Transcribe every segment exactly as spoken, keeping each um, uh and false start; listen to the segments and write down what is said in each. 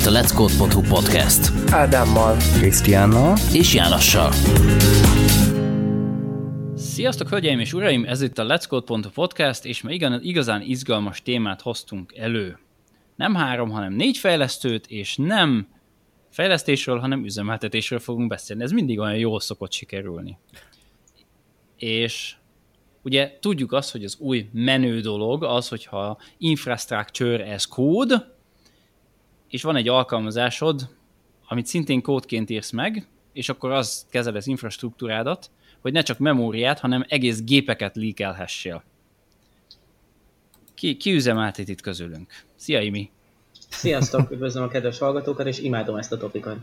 itt a Let's Code pont hu podcast. Ádámmal, Krisztiánnal és Jánossal. Sziasztok, hölgyeim és uraim! Ez itt a Let's Code pont hu podcast, és ma igazán izgalmas témát hoztunk elő. Nem három, hanem négy fejlesztőt, és nem fejlesztésről, hanem üzemeltetésről fogunk beszélni. Ez mindig olyan jól szokott sikerülni. És ugye tudjuk azt, hogy az új menő dolog az, hogyha infrastructure as code, és van egy alkalmazásod, amit szintén kódként írsz meg, és akkor az kezed az infrastruktúrádat, hogy ne csak memóriát, hanem egész gépeket leakelhessél. Ki, ki üzemeltet itt közülünk? Szia, Imi! Sziasztok, üdvözlöm a kedves hallgatókat, és imádom ezt a topikot.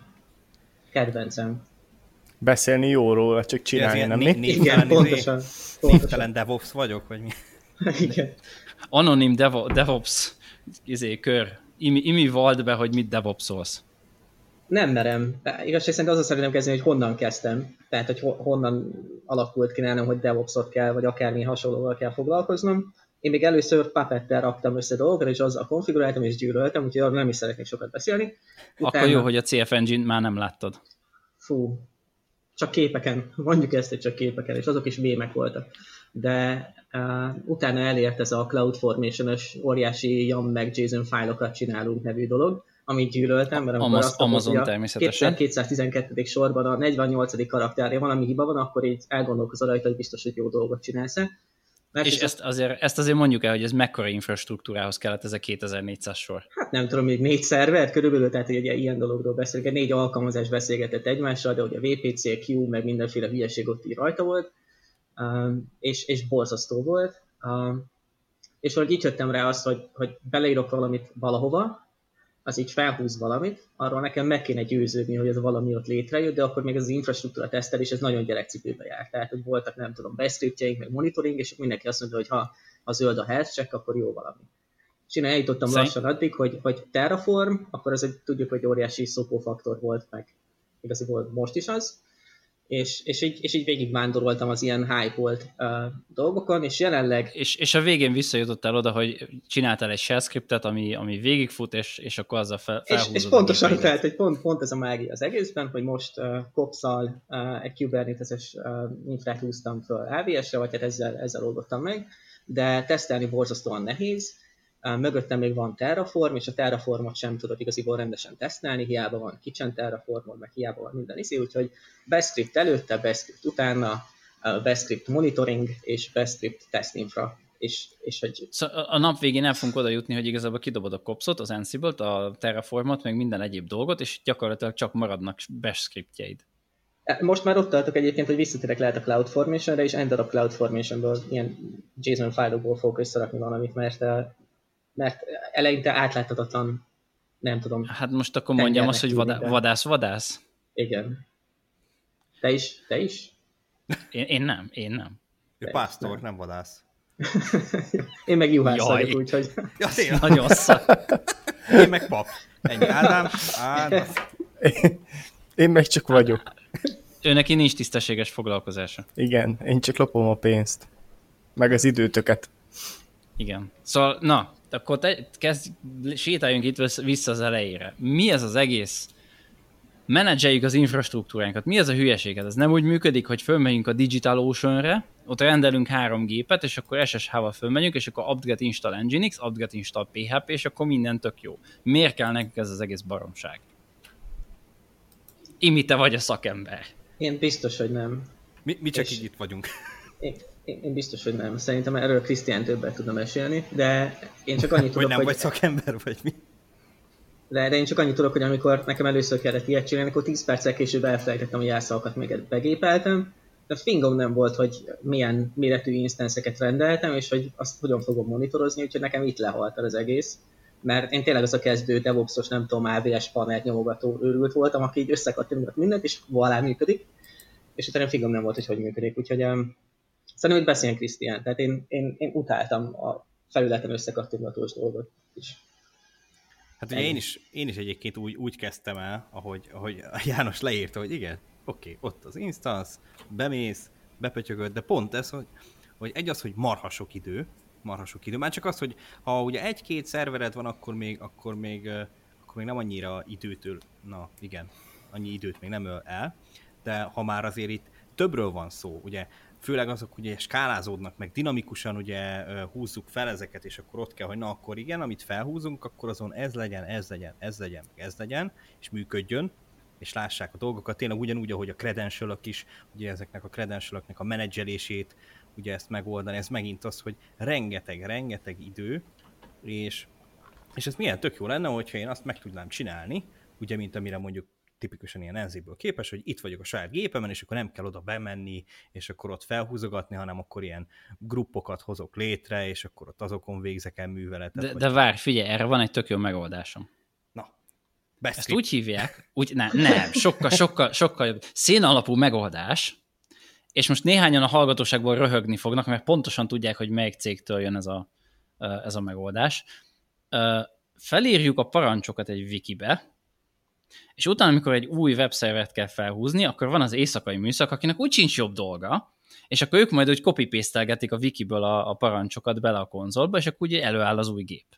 Kedvencem. Beszélni jó róla, csak csinálni, nem mi? Igen, pontosan. Névtelen DevOps vagyok, vagy mi? Igen. Anonim Devo- DevOps izé, kör. Imi, Imi vald be, hogy mit DevOpsolsz. Nem merem. Igazság szerint azzal szeretném kezdeni, hogy honnan kezdtem. Tehát, hogy honnan alakult ki nálam, hogy DevOpsot kell, vagy akármi hasonlóval kell foglalkoznom. Én még először Puppettel raktam össze dolgokat, és azzal konfiguráltam, és gyűlöltem, úgyhogy arról nem is szeretnék sokat beszélni. Utána... Akkor jó, hogy a cé ef Engine már nem láttad. Fú, csak képeken. Mondjuk ezt, hogy csak képeken, és azok is mémek voltak. De uh, utána elért ez a CloudFormation-ös óriási YAM meg JSON fájlokat csinálunk nevű dolog, amit gyűlöltem, mert amikor Amaz- azt mondom, Amazon hogy a természetesen. kétezer-kétszáztizenkettedik sorban a negyvennyolcadik karakterje valami hiba van, akkor így elgondolkozol rajta, hogy biztos, hogy jó dolgot csinálsz-e. Mert És ezt azért, ezt azért mondjuk el, hogy ez mekkora infrastruktúrához kellett ez a kétezer-négyszáz sor. Hát nem tudom, még négy szerver körülbelül, tehát hogy egy ilyen dologról beszélünk, négy alkalmazás beszélgetett egymással, de ugye a vé pé cé, Q, meg mindenféle hülyeség ott így rajta volt, um, és, és borzasztó volt. Um, és valahogy így jöttem rá azt, hogy, hogy beleírok valamit valahova, az így felhúz valamit, arról nekem meg kéne győződni, hogy ez valami ott létrejött, de akkor még az infrastruktúra tesztelés, ez nagyon gyerekcipőbe járt. Tehát, hogy voltak, nem tudom, bescriptjeink, meg monitoring, és mindenki azt mondta, hogy ha, ha zöld a health check, akkor jó valami. És én eljutottam Szerint... lassan addig, hogy, hogy Terraform, akkor az egy, tudjuk, hogy óriási szopófaktor volt, meg igazából most is az, és, és, így, és így végig vándoroltam az ilyen hype-olt uh, dolgokon, és jelenleg... És, és a végén visszajutottál oda, hogy csináltál egy shell scriptet, ami, ami végigfut, és, és akkor azzal fel, felhúzod. És, és pontosan, tehát, hogy pont, pont ez a mágia az egészben, hogy most uh, Kops-szal uh, egy Kubernetes-es uh, infrát húztam föl á vé es-re, vagy hát ezzel, ezzel oldottam meg, de tesztelni borzasztóan nehéz. Uh, mögöttem még van Terraform, és a Terraformot sem tudod igaziból rendesen tesztelni, hiába van kitchen Terraformod, meg hiába van minden izé, úgyhogy Best-script előtte, Best-script utána, uh, Best-script monitoring és Best-script test infra. És, és hogy... Szóval a nap végén el fogunk oda jutni, hogy igazából kidobod a Kopsot, az Ansible-t, a Terraformot, meg minden egyéb dolgot, és gyakorlatilag csak maradnak bash scriptjeid. Most már ott tartok egyébként, hogy visszatérek lehet a CloudFormation-re, és end a CloudFormation-ből ilyen JSON fájlokból fogok összerakni valamit, mert mert eleinte átláthatatlan, nem tudom. Hát most akkor mondjam azt, hogy vadá- vadász-vadász? Igen. Te is? Te is? Én, én nem, én nem. Ő pásztor, nem. nem vadász. Én meg juhász vagyok, úgyhogy... Ja, tényleg. Nagyon szak. Én meg pap. Ennyi. Ádám? Ádám. Én meg csak vagyok. Ő neki nincs tisztességes foglalkozása. Igen, én csak lopom a pénzt. Meg az időtöket. Igen. Szóval, na, akkor te, kezd, sétáljunk itt vissza az elejére. Mi ez az egész? Menedzseljük az infrastruktúránkat. Mi ez a hülyeséget? Ez nem úgy működik, hogy fölmegyünk a DigitalOcean-re, ott rendelünk három gépet, és akkor es es há-val fölmegyünk, és akkor apt-get install nginx, apt-get install pé há pé, és akkor minden tök jó. Miért kell nekünk ez az egész baromság? Imi, te vagy a szakember. Én biztos, hogy nem. Mi, mi csak és így itt vagyunk. Én, én, én biztos, hogy nem. Szerintem erről Krisztián többet tudna mesélni, de én csak annyit tudok, nem hogy... vagy szakember, vagy mi? De, de én csak annyit tudok, hogy amikor nekem először kellett ilyet csinálni, akkor tíz perccel később elfelejtettem, hogy jelszavakat még begépeltem. De fingom nem volt, hogy milyen méretű instanszeket rendeltem, és hogy azt hogyan fogom monitorozni, úgyhogy nekem itt lehalt az egész. Mert én tényleg az a kezdő DevOps-os, nem tudom, á vé es panelt nyomogató őrült voltam, aki így összekattintott mindent, és valá működik. És utána fingom nem volt, hogy hogy működik. Úgyhogy um, szerintem, hogy beszéljen Krisztián. Tehát én, én, én utáltam a felületen összekattingatós dolgot is. Hát ugye én is, én is egyébként úgy, úgy kezdtem el, ahogy, ahogy János leírta, hogy igen, oké, okay, ott az instance, bemész, bepötyögöd, de pont ez, hogy, hogy egy az, hogy marha sok idő, marha sok idő, már csak az, hogy ha ugye egy-két szervered van, akkor még, akkor még, akkor még nem annyira időtől, na igen, annyi időt még nem öl el, de ha már azért itt többről van szó, ugye, főleg azok ugye skálázódnak meg, dinamikusan ugye húzzuk fel ezeket, és akkor ott kell, hogy na akkor igen, amit felhúzunk, akkor azon ez legyen, ez legyen, ez legyen, ez legyen, és működjön, és lássák a dolgokat, tényleg ugyanúgy, ahogy a credentialok is, ugye ezeknek a credentialoknak a menedzselését, ugye ezt megoldani, ez megint az, hogy rengeteg, rengeteg idő, és, és ez milyen tök jó lenne, hogyha én azt meg tudnám csinálni, ugye, mint amire mondjuk tipikusan ilyen enzéből képes, hogy itt vagyok a saját gépemen, és akkor nem kell oda bemenni, és akkor ott felhúzogatni, hanem akkor ilyen gruppokat hozok létre, és akkor ott azokon végzek el műveletet. De, vagy... de várj, figyelj, erre van egy tök jó megoldásom. Na, ezt úgy hívják, úgy, nem, nem, sokkal, sokkal, sokkal jobb. Szénalapú megoldás, és most néhányan a hallgatóságból röhögni fognak, mert pontosan tudják, hogy melyik cégtől jön ez a, ez a megoldás. Felírjuk a parancsokat egy wikibe, és utána, amikor egy új webszervert kell felhúzni, akkor van az éjszakai műszak, akinek úgy sincs jobb dolga, és akkor ők majd úgy copy-pastelgetik a wikiből a, a parancsokat bele a konzolba, és akkor ugye előáll az új gép.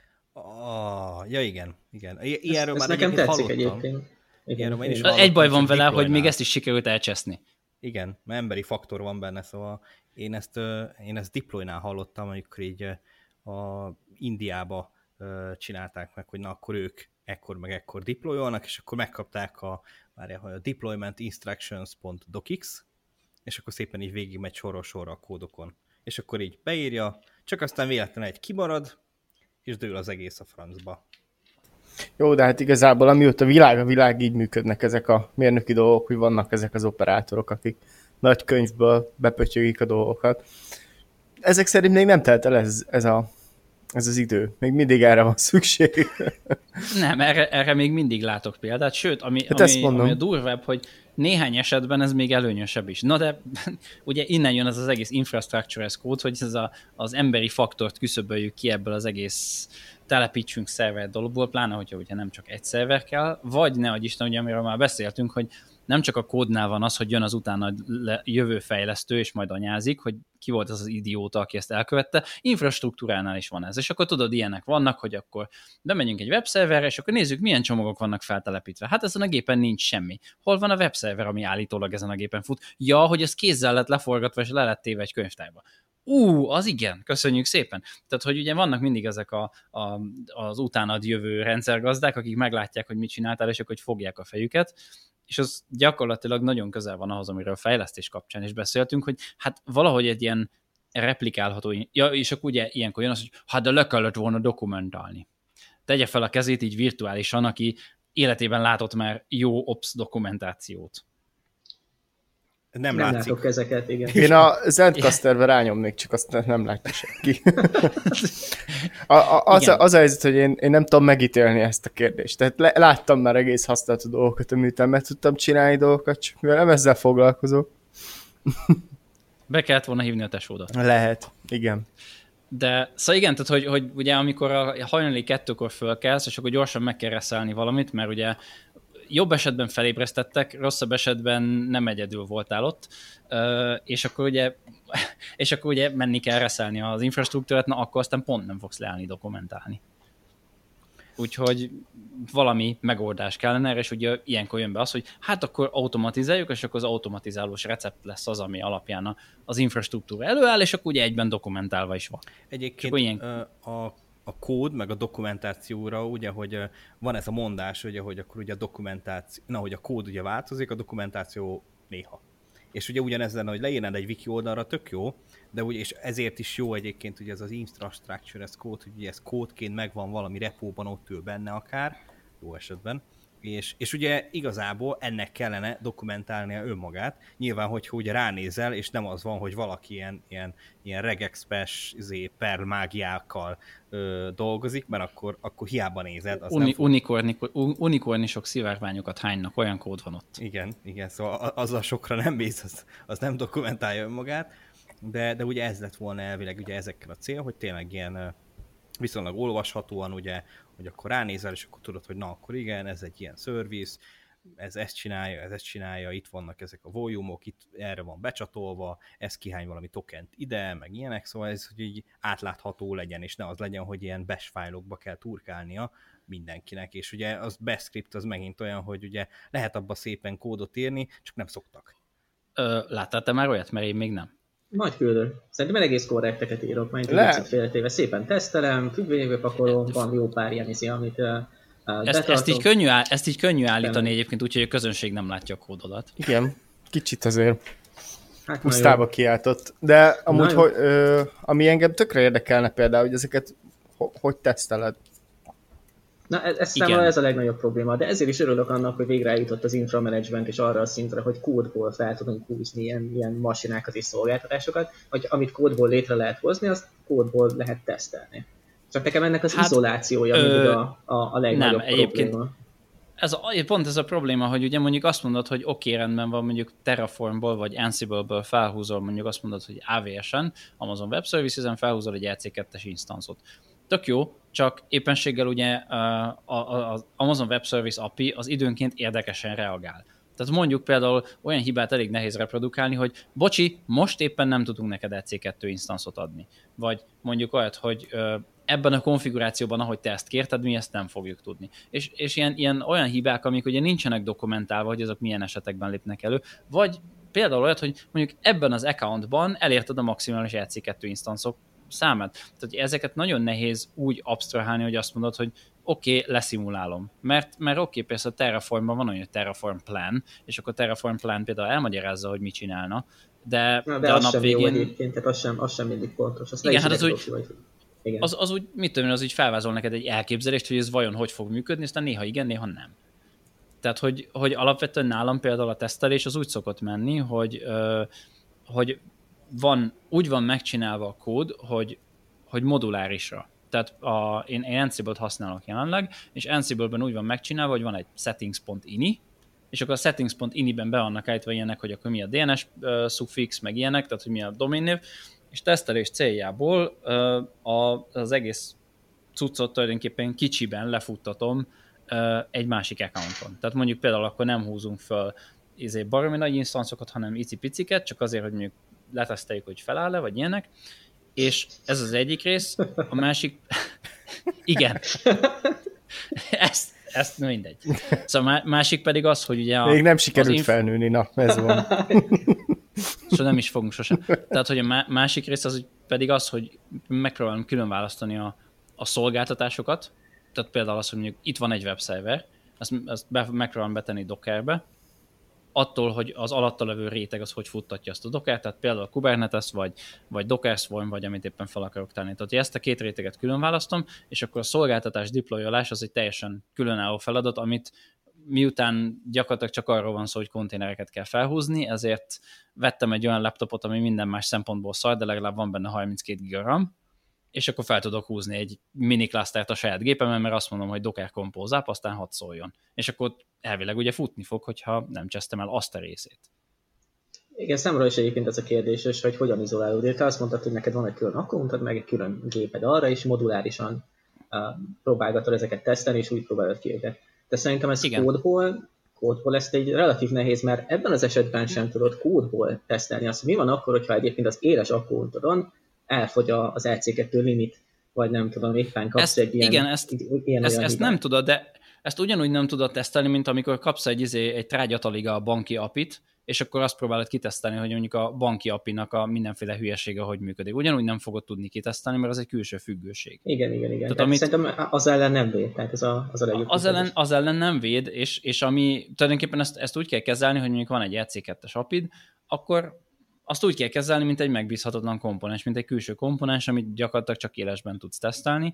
Oh, ja igen, igen. Ilyenről ez, már ez nekem tetszik hallottam. egyébként. Igen, én is egy baj van vele, hogy még ezt is sikerült elcseszni. Igen, mert emberi faktor van benne, szóval én ezt, én ezt Deploynál hallottam, amikor így a Indiába csinálták meg, hogy na akkor ők ekkor meg ekkor deployolnak, és akkor megkapták a, várjál, a deployment instructions.docx, és akkor szépen így végig megy sorra-sorra a kódokon. És akkor így beírja, csak aztán véletlenül egy kimarad, és dől az egész a francba. Jó, de hát igazából amióta világ a világ, így működnek ezek a mérnöki dolgok, hogy vannak ezek az operátorok, akik nagy könyvből bepötyögik a dolgokat. Ezek szerint még nem telt el ez, ez, a, ez az idő. Még mindig erre van szükség. Nem, erre, erre még mindig látok példát, sőt, ami, hát ami, ami a durvább, hogy néhány esetben ez még előnyösebb is. Na de ugye innen jön ez az egész infrastructure as code, hogy ez a, az emberi faktort küszöböljük ki ebből az egész telepítsünk szerver dologból, pláne, hogyha ugye nem csak egy szerver kell, vagy ne adj Isten, ugye, amiről már beszéltünk, hogy nem csak a kódnál van az, hogy jön az utána jövő fejlesztő, és majd anyázik, hogy ki volt az az idióta, aki ezt elkövette, infrastruktúránál is van ez. És akkor tudod, ilyenek vannak, hogy akkor bemegyünk egy webszerverre, és akkor nézzük, milyen csomagok vannak feltelepítve. Hát ezen a gépen nincs semmi. Hol van a webszerver, ami állítólag ezen a gépen fut? Ja, hogy ez kézzel lett leforgatva, és le lett téve egy könyvtárba. Ú, az igen, köszönjük szépen. Tehát, hogy ugye vannak mindig ezek a, a, az utánad jövő rendszergazdák, akik meglátják, hogy mit csináltál, és akkor hogy fogják a fejüket, és az gyakorlatilag nagyon közel van ahhoz, amiről a fejlesztés kapcsán is beszéltünk, hogy hát valahogy egy ilyen replikálható, ja, és akkor ugye ilyenkor jön az, hogy hát de le kellett volna dokumentálni. Tegye fel a kezét így virtuálisan, aki életében látott már jó ops dokumentációt. Nem, nem látszik. látok ezeket, igen. Én a Zencasterbe rányomnék, csak azt nem látja senki. a, a, az, a, az a helyzet, hogy én, én nem tudom megítélni ezt a kérdést. Tehát le, láttam már egész használható dolgokat, amiután meg tudtam csinálni dolgokat, csak mivel nem ezzel foglalkozok. Be kellett volna hívni a tesódat. Lehet, igen. De szóval igen, tehát hogy, hogy ugye amikor a hajnali kettőkor fölkelsz, és akkor gyorsan meg kell reszelni valamit, mert ugye jobb esetben felébresztettek, rosszabb esetben nem egyedül voltál ott, és akkor ugye, és akkor ugye menni kell reszelni az infrastruktúrát, na akkor aztán pont nem fogsz leállni dokumentálni. Úgyhogy valami megoldás kellene erre, és ugye ilyenkor jön be az, hogy hát akkor automatizáljuk, és akkor az automatizálós recept lesz az, ami alapján az infrastruktúra előáll, és akkor ugye egyben dokumentálva is van. Egyébként ilyen... a, a kód, meg a dokumentációra, ugye, hogy van ez a mondás, ugye, hogy akkor ugye a dokumentáció, na, hogy a kód ugye változik, a dokumentáció néha. És ugye ugyanez lenne, hogy leírnád egy wiki oldalra, tök jó, de ugye, és ezért is jó egyébként ugye ez az infrastructure as code, hogy ugye ez kódként megvan valami repóban, ott ül benne akár, jó esetben, és, és ugye igazából ennek kellene dokumentálnia önmagát. Nyilván, hogyha ugye ránézel, és nem az van, hogy valaki ilyen, ilyen, ilyen regexpes perl mágiákkal ö, dolgozik, mert akkor, akkor hiába nézed. Az Uni, fog... unikorni, unikornisok szivárványokat hánynak, olyan kód van ott. Igen, igen, szóval azzal sokra nem mész, az, az nem dokumentálja önmagát, de, de ugye ez lett volna elvileg ugye ezekkel a cél, hogy tényleg ilyen viszonylag olvashatóan, ugye, hogy akkor ránézel, és akkor tudod, hogy na, akkor igen, ez egy ilyen service, ez ezt csinálja, ez ezt csinálja, itt vannak ezek a volume-ok, itt erre van becsatolva, ez kihány valami tokent ide, meg ilyenek, szóval ez, hogy így átlátható legyen, és ne az legyen, hogy ilyen bash fájlokba kell turkálnia mindenkinek, és ugye az bash script az megint olyan, hogy ugye lehet abba szépen kódot írni, csak nem szoktak. Ö, láttál te már olyat? Mert én még nem. Majd küldöm. Szerintem egész korrekteket írok, majd egy félretéve szépen tesztelem, függvényekbe pakolom, van jó pár ilyen izé, amit uh, ezt, ezt, így könnyű áll, ezt így könnyű állítani nem. Egyébként, úgyhogy a közönség nem látja a kódodat. Igen, kicsit azért hát pusztába kiáltott. De amúgy, hogy, ö, ami engem tökre érdekelne például, hogy ezeket ho, hogy teszteled? Na ez, ez számomra ez a legnagyobb probléma, de ezért is örülök annak, hogy végre eljutott az inframanagement és arra a szintre, hogy kódból fel tudunk húzni ilyen, ilyen masinákat és szolgáltatásokat, hogy amit kódból létre lehet hozni, azt kódból lehet tesztelni. Csak nekem ennek az hát, izolációja ö, mindig a, a, a legnagyobb nem, probléma. Ez a, pont ez a probléma, hogy ugye mondjuk azt mondod, hogy oké, okay, rendben van, mondjuk Terraformból vagy Ansible-ből felhúzol, mondjuk azt mondod, hogy á vé es-en, Amazon Web Services-en felhúzol egy E C kettes instanszot. Tök jó, csak éppenséggel ugye az Amazon Web Service á pé i az időnként érdekesen reagál. Tehát mondjuk például olyan hibát elég nehéz reprodukálni, hogy bocsi, most éppen nem tudunk neked E C kettő instanszot adni. Vagy mondjuk olyat, hogy ebben a konfigurációban, ahogy te ezt kérted, mi ezt nem fogjuk tudni. És, és ilyen, ilyen olyan hibák, amik ugye nincsenek dokumentálva, hogy azok milyen esetekben lépnek elő, vagy például olyat, hogy mondjuk ebben az accountban elérted a maximális E C kettő instanszok számát. Tehát ezeket nagyon nehéz úgy absztrahálni, hogy azt mondod, hogy oké, okay, leszimulálom. Mert, mert oké, okay, persze a Terraformban van olyan Terraform plan, és akkor a Terraform plan például elmagyarázza, hogy mit csinálna, de, Na, de, de a nap végén... Jó egyébként, tehát az sem, az sem mindig pontos. Azt igen, hát az úgy, igen. Az, az úgy, mit tudom, az úgy felvázol neked egy elképzelést, hogy ez vajon hogy fog működni, aztán néha igen, néha nem. Tehát, hogy, hogy alapvetően nálam például a tesztelés az úgy szokott menni, hogy, ö, hogy van, úgy van megcsinálva a kód, hogy, hogy modulárisra. Tehát a, én, én Ansible-t használok jelenleg, és Ansible-ben úgy van megcsinálva, hogy van egy settings.ini, és akkor a settings.ini-ben be vannak állítva ilyenek, hogy akkor mi a dé en es uh, suffix, meg ilyenek, tehát hogy mi a domainnév, és tesztelés céljából uh, a, az egész cuccot tulajdonképpen kicsiben lefuttatom uh, egy másik accounton. Tehát mondjuk például akkor nem húzunk föl izé baromi nagy instancokat, hanem icipiciket, csak azért, hogy mondjuk leteszteljük, hogy feláll-e, vagy ilyenek, és ez az egyik rész, a másik... Igen. Ezt, ezt mindegy. Szóval a másik pedig az, hogy ugye... A, még nem sikerült inf... felnőni, na, ez van. Szóval nem is fogunk sosem. Tehát, hogy a másik rész az pedig az, hogy megpróbálom külön választani a, a szolgáltatásokat, tehát például az, hogy mondjuk itt van egy webszerver, azt, azt be, megpróbálom betenni Dockerbe, attól, hogy az alatta levő réteg az hogy futtatja azt a Docker, tehát például a Kubernetes, vagy, vagy Docker Swarm, vagy amit éppen fel akarok tenni. Tehát ezt a két réteget külön választom, és akkor a szolgáltatás deployolás az egy teljesen különálló feladat, amit miután gyakorlatilag csak arról van szó, hogy konténereket kell felhúzni, ezért vettem egy olyan laptopot, ami minden más szempontból szar, de legalább van benne harminckét giga RAM, és akkor fel tudok húzni egy mini clustert a saját gépemen, mert azt mondom, hogy Docker Compose app, aztán hadd szóljon. És akkor elvileg ugye futni fog, hogyha nem csesztem el azt a részét. Igen, számomra is egyébként ez a kérdéses, hogy hogyan izolálódsz. Te azt mondtad, hogy neked van egy külön akkumuntad, meg egy külön géped arra, és modulárisan uh, próbálgatod ezeket tesztelni, és úgy próbálod ki őket. De szerintem ez Igen. kódból, kódból ezt egy relatív nehéz, mert ebben az esetben sem tudod kódból tesztelni azt, mi van akkor, hogyha egyébként az éles akkumuntadon elfogy az E C kettő limit, vagy nem tudom, éppen kapsz ezt, egy ilyen... Igen, ezt, ilyen ezt, ezt nem tudod, de ezt ugyanúgy nem tudod tesztelni, mint amikor kapsz egy, izé, egy trágyataliga a banki apit, és akkor azt próbálod kitesztelni, hogy mondjuk a banki apinak a mindenféle hülyesége hogy működik. Ugyanúgy nem fogod tudni kitesztelni, mert az egy külső függőség. Igen, igen, igen. Tehát amit, szerintem az ellen nem véd, tehát ez a, az a legjobb. Az ellen, az ellen nem véd, és, és ami tulajdonképpen ezt, ezt úgy kell kezelni, hogy mondjuk van egy E C kettes apid, akkor azt úgy kell kezelni, mint egy megbízhatatlan komponens, mint egy külső komponens, amit gyakorlatilag csak élesben tudsz tesztelni,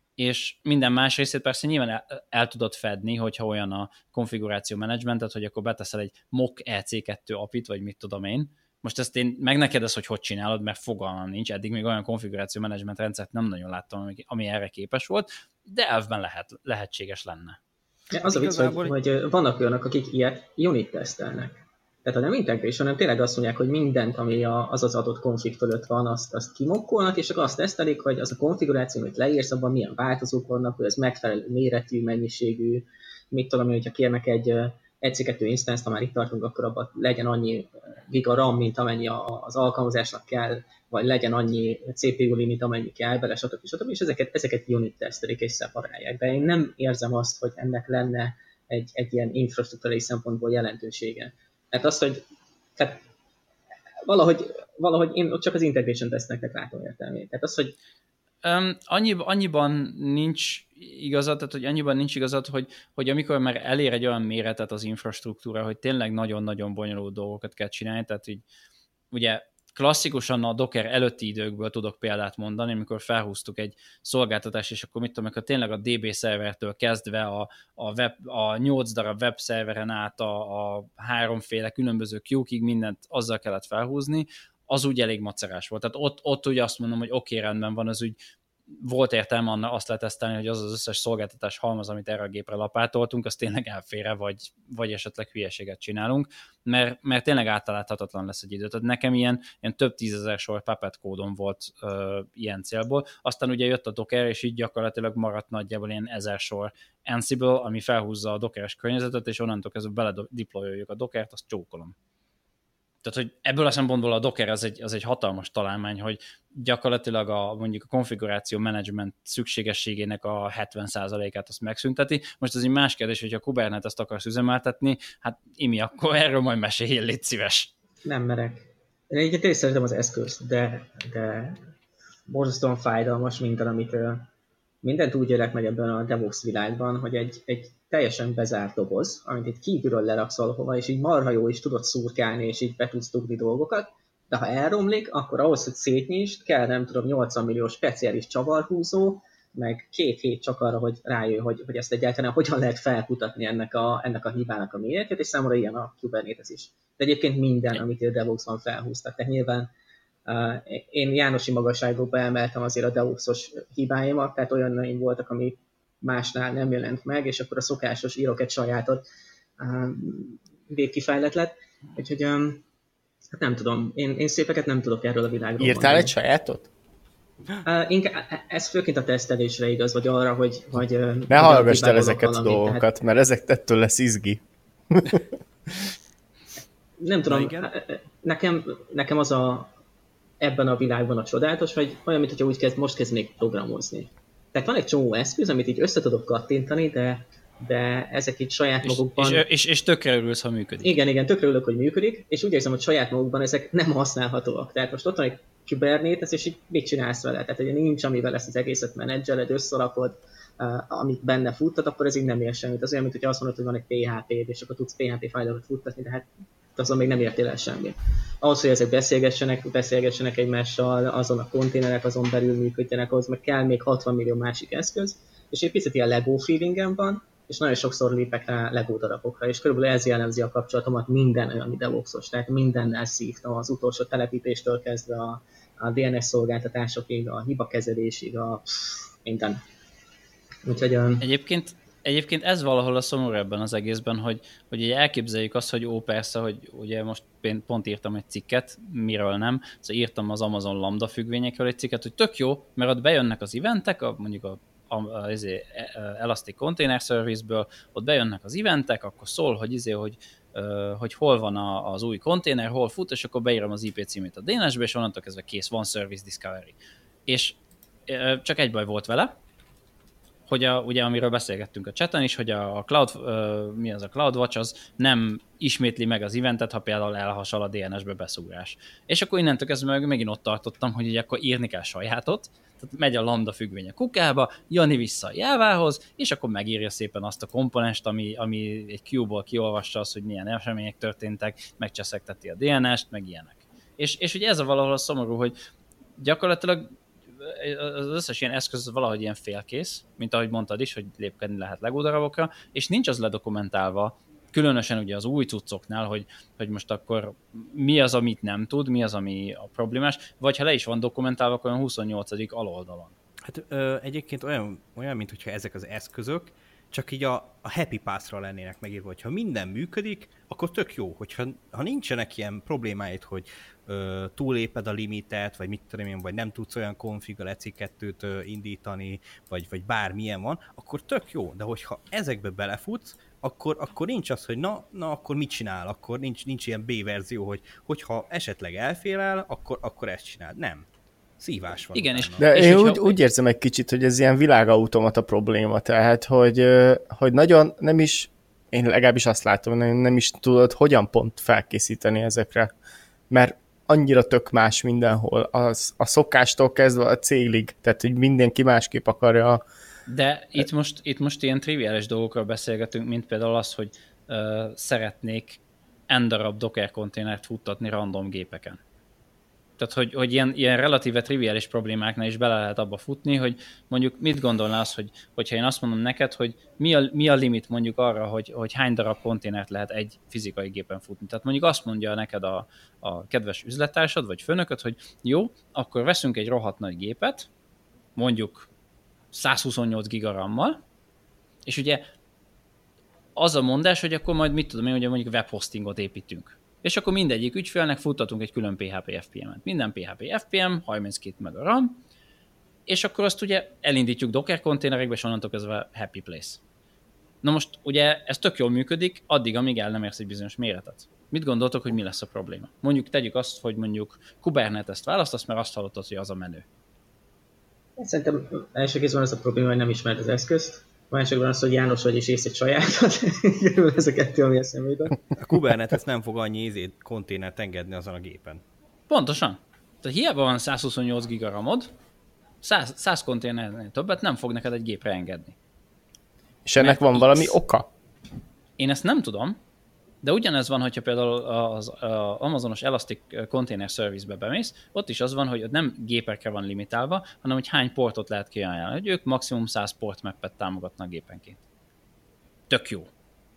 és minden más részét persze nyilván el, el tudod fedni, hogyha olyan a konfiguráció menedzsment, tehát hogy akkor beteszel egy mock E C kettő apit, vagy mit tudom én. Most ezt én meg ne kérdezz, hogy hogy csinálod, mert fogalmam nincs, eddig még olyan konfiguráció menedzsment rendszert nem nagyon láttam, ami, ami erre képes volt, de elvben lehet, lehetséges lenne. Ja, az a vicc, hogy, hogy vannak olyanok, akik ilyet unit tesztelnek. Tehát ha nem integration, hanem tényleg azt mondják, hogy mindent, ami az az adott konfig fölött van, azt, azt kimokkolnak, és akkor azt tesztelik, hogy az a konfiguráció, amit leírsz, abban milyen változók vannak, hogy ez megfelelő méretű, mennyiségű, mit tudom, hogyha kérnek egy, egy cé kettő instance, ha már itt tartunk, akkor abban legyen annyi giga RAM, mint amennyi az alkalmazásnak kell, vagy legyen annyi cé pé u limit, amennyi kell bele, stb. stb. És ezeket, ezeket unit tesztelik és szeparálják. De én nem érzem azt, hogy ennek lenne egy, egy ilyen infrastruktúrai szempontból jelentősége. Tehát azt, hogy tehát valahogy, valahogy én csak az integration teszteknek látom értelmét. Tehát az, hogy Um, annyiban, annyiban nincs igazad, tehát hogy annyiban nincs igazad, hogy, hogy amikor már elér egy olyan méretet az infrastruktúra, hogy tényleg nagyon-nagyon bonyolult dolgokat kell csinálni, tehát így ugye klasszikusan a Docker előtti időkből tudok példát mondani, amikor felhúztuk egy szolgáltatást, és akkor mit tudom, amikor tényleg a dé bé szervertől kezdve a, a, web, a nyolc darab webszerveren át a, a háromféle különböző queue-ig mindent azzal kellett felhúzni, az úgy elég macerás volt. Tehát ott, ott úgy azt mondom, hogy oké, okay, rendben van, az úgy volt értelme annak azt letesztelni, hogy az az összes szolgáltatás halmaz, amit erre a gépre lapátoltunk, az tényleg elfér, vagy, vagy esetleg hülyeséget csinálunk, mert, mert tényleg átaláthatatlan lesz egy idő. Tehát nekem ilyen, ilyen több tízezer sor Puppet kódon volt ö, ilyen célból. Aztán ugye jött a Docker, és így gyakorlatilag maradt nagyjából ilyen ezer sor Ansible, ami felhúzza a Dockeres környezetet, és onnantól kezdve beledeployoljuk a Dockert, azt csókolom. Tehát, hogy ebből a szempontból a Docker az egy, az egy hatalmas találmány, hogy gyakorlatilag a, mondjuk a konfiguráció menedzsment szükségességének a hetven százalékát azt megszünteti. Most ez egy más kérdés, hogyha a Kubernetes-t akarsz üzemeltetni, hát Imi, akkor erről majd meséljél, légy szíves. Nem merek. Én egyébként szeretem az eszközt, de, de borzasztóan fájdalmas minden, amit mindent úgy élek meg ebben a DevOps világban, hogy egy, egy teljesen bezárt doboz, amit itt kívülről leraksz valahova, és így marha jó is tudod szurkálni, és így be tudsz dugni dolgokat, de ha elromlik, akkor ahhoz, hogy szétnyisd, kell nem tudom nyolcvan millió speciális csavarhúzó, meg két hét csak arra, hogy rájöjj, hogy, hogy ezt egyáltalán hogyan lehet felkutatni ennek a, ennek a hibának a méretét, és számomra ilyen a Kubernetes is. De egyébként minden, amit a DevOps-ban felhúztak. Tehát nyilván uh, én Jánosi magasságokba emeltem azért a DevOps-os hibáimat, tehát olyan voltak, ami másnál nem jelent meg, és akkor a szokásos írok egy sajátot uh, végkifejlett lett. Úgyhogy um, hát nem tudom, én, én szépeket nem tudok erről a világról Írtál mondani. egy sajátot? Uh, inkább, ez főként a tesztelésre igaz, vagy arra, hogy... hogy ne hallgass el ezeket a dolgokat, tehát... mert ezek ettől lesz izgi. Nem tudom, nekem, nekem az a, ebben a világban a csodálatos, hogy olyan, mintha úgy kezd, most kezdnék programozni. Tehát van egy csomó eszköz, amit így össze tudok kattintani, de, de ezek így saját és, magukban... És, és, és tökre örülsz, ha működik. Igen, igen, tökre örülök, hogy működik, és úgy érzem, hogy saját magukban ezek nem használhatóak. Tehát most ott van egy Kubernetes, és így mit csinálsz vele? Tehát, hogy nincs, amivel ezt az egészet menedzseled, összerakod, uh, amit benne futtat, akkor ez így nem ér semmit. Az olyan, mint hogy azt mondod, hogy van egy pé há pé-d, és akkor tudsz pé há pé fájlokat futtatni, de hát azon még nem értél el semmit. Ahhoz, hogy ezek beszélgessenek, beszélgessenek egymással, azon a konténerek azon belül működjenek, ahhoz meg kell még hatvan millió másik eszköz, és egy picit ilyen Lego feelingem van, és nagyon sokszor lépek rá Lego darabokra, és körülbelül ez jellemzi a kapcsolatomat minden olyan DevOps-os, tehát mindennel szívtam, az utolsó telepítéstől kezdve a, a dé en es szolgáltatásokig, a hibakezelésig, a pff, minden. Úgyhogy... Um... Egyébként Egyébként ez valahol a szomorú ebben az egészben, hogy, hogy ugye elképzeljük azt, hogy ó, persze, hogy ugye most pont írtam egy cikket, miről nem, szóval írtam az Amazon Lambda függvényekről egy cikket, hogy tök jó, mert ott bejönnek az eventek, a, mondjuk a, a, a, a Elastic Container Service-ből, ott bejönnek az eventek, akkor szól, hogy, izé, hogy, uh, hogy hol van a, az új konténer, hol fut, és akkor beírom az i pé címét a dé en es-be, és onnantól kezdve kész, van Service Discovery. És uh, csak egy baj volt vele, hogy a, ugye amiről beszélgettünk a chaten is, hogy a, a Cloud, uh, mi az a CloudWatch, az nem ismétli meg az eventet, ha például elhasal a dé en es-be beszúrás. És akkor innentől kezdve meg megint ott tartottam, hogy ugye akkor írni kell sajátot, tehát megy a lambda függvény a kukába, Jani vissza a Jávához, és akkor megírja szépen azt a komponenst, ami, ami egy queue-ból kiolvassa azt, hogy milyen események történtek, megcseszegteti a dé en es-t, meg ilyenek. És, és ugye ez a valahol a szomorú, hogy gyakorlatilag az összes ilyen eszköz valahogy ilyen félkész, mint ahogy mondtad is, hogy lépkedni lehet Lego darabokra, és nincs az ledokumentálva, különösen ugye az új cuccoknál, hogy, hogy most akkor mi az, amit nem tud, mi az, ami a problémás, vagy ha le is van dokumentálva, akkor olyan huszonnyolcadik aloldalon. Hát ö, egyébként olyan, olyan, mint hogyha ezek az eszközök csak így a, a happy pass-ra lennének megírva, hogy ha minden működik, akkor tök jó. Hogyha ha nincsenek ilyen problémáid, hogy ö, túléped a limitet, vagy mit tudom én, vagy nem tudsz olyan config-a e cé kettőt indítani, vagy, vagy bármilyen van, akkor tök jó. De hogyha ezekbe belefutsz, akkor, akkor nincs az, hogy na, na akkor mit csinál, akkor nincs, nincs ilyen B-verzió, hogy hogyha esetleg elfélel, akkor, akkor ezt csinál. Nem. Szívás van. Igen, és, De és én hogyha... úgy, úgy érzem egy kicsit, hogy ez ilyen világautomata probléma, tehát, hogy, hogy nagyon nem is, én legalábbis azt látom, hogy nem is tudod, hogyan pont felkészíteni ezekre, mert annyira tök más mindenhol, az, a szokástól kezdve a cégig, tehát, hogy mindenki másképp akarja. De itt most, itt most ilyen triviális dolgokról beszélgetünk, mint például az, hogy uh, szeretnék n darab Docker konténert futtatni random gépeken. Tehát, hogy, hogy ilyen, ilyen relatíve triviális problémáknál is bele lehet abba futni, hogy mondjuk mit gondolnál az, hogy, hogyha én azt mondom neked, hogy mi a, mi a limit mondjuk arra, hogy, hogy hány darab konténert lehet egy fizikai gépen futni. Tehát mondjuk azt mondja neked a, a kedves üzlettársad, vagy főnököd, hogy jó, akkor veszünk egy rohadt nagy gépet, mondjuk százhuszonnyolc gigarammal, és ugye az a mondás, hogy akkor majd mit tudom én, hogy mondjuk webhostingot építünk. És akkor mindegyik ügyfélnek futtatunk egy külön pé há pé ef pé em-et. Minden pé há pé ef pé em, harminckét meg a RAM, és akkor azt ugye elindítjuk Docker konténerekbe, és onnantól kezdve happy place. Na most ugye ez tök jól működik, addig, amíg el nem érsz egy bizonyos méretet. Mit gondoltok, hogy mi lesz a probléma? Mondjuk tegyük azt, hogy mondjuk Kubernetes-t választasz, mert azt hallottad, hogy az a menő. Szerintem első kézben az a probléma, hogy nem ismered az eszközt. Másokban az, hogy János vagy és ész egy sajátot. Körülbelül ez a kettő, ami eszembe jutott. A Kubernetes nem fog annyi ízét, konténert engedni azon a gépen. Pontosan. Tehát hiába van százhuszonnyolc gigaramod, száz, száz konténernél többet nem fog neked egy gépre engedni. És ennek Mert van X. valami oka? Én ezt nem tudom, de ugyanez van, hogyha például az, az Amazonos Elastic Container Service-be bemész, ott is az van, hogy nem gépekre van limitálva, hanem hogy hány portot lehet kiajánlani, hogy ők maximum száz port mappet támogatnak gépenként. Tök jó.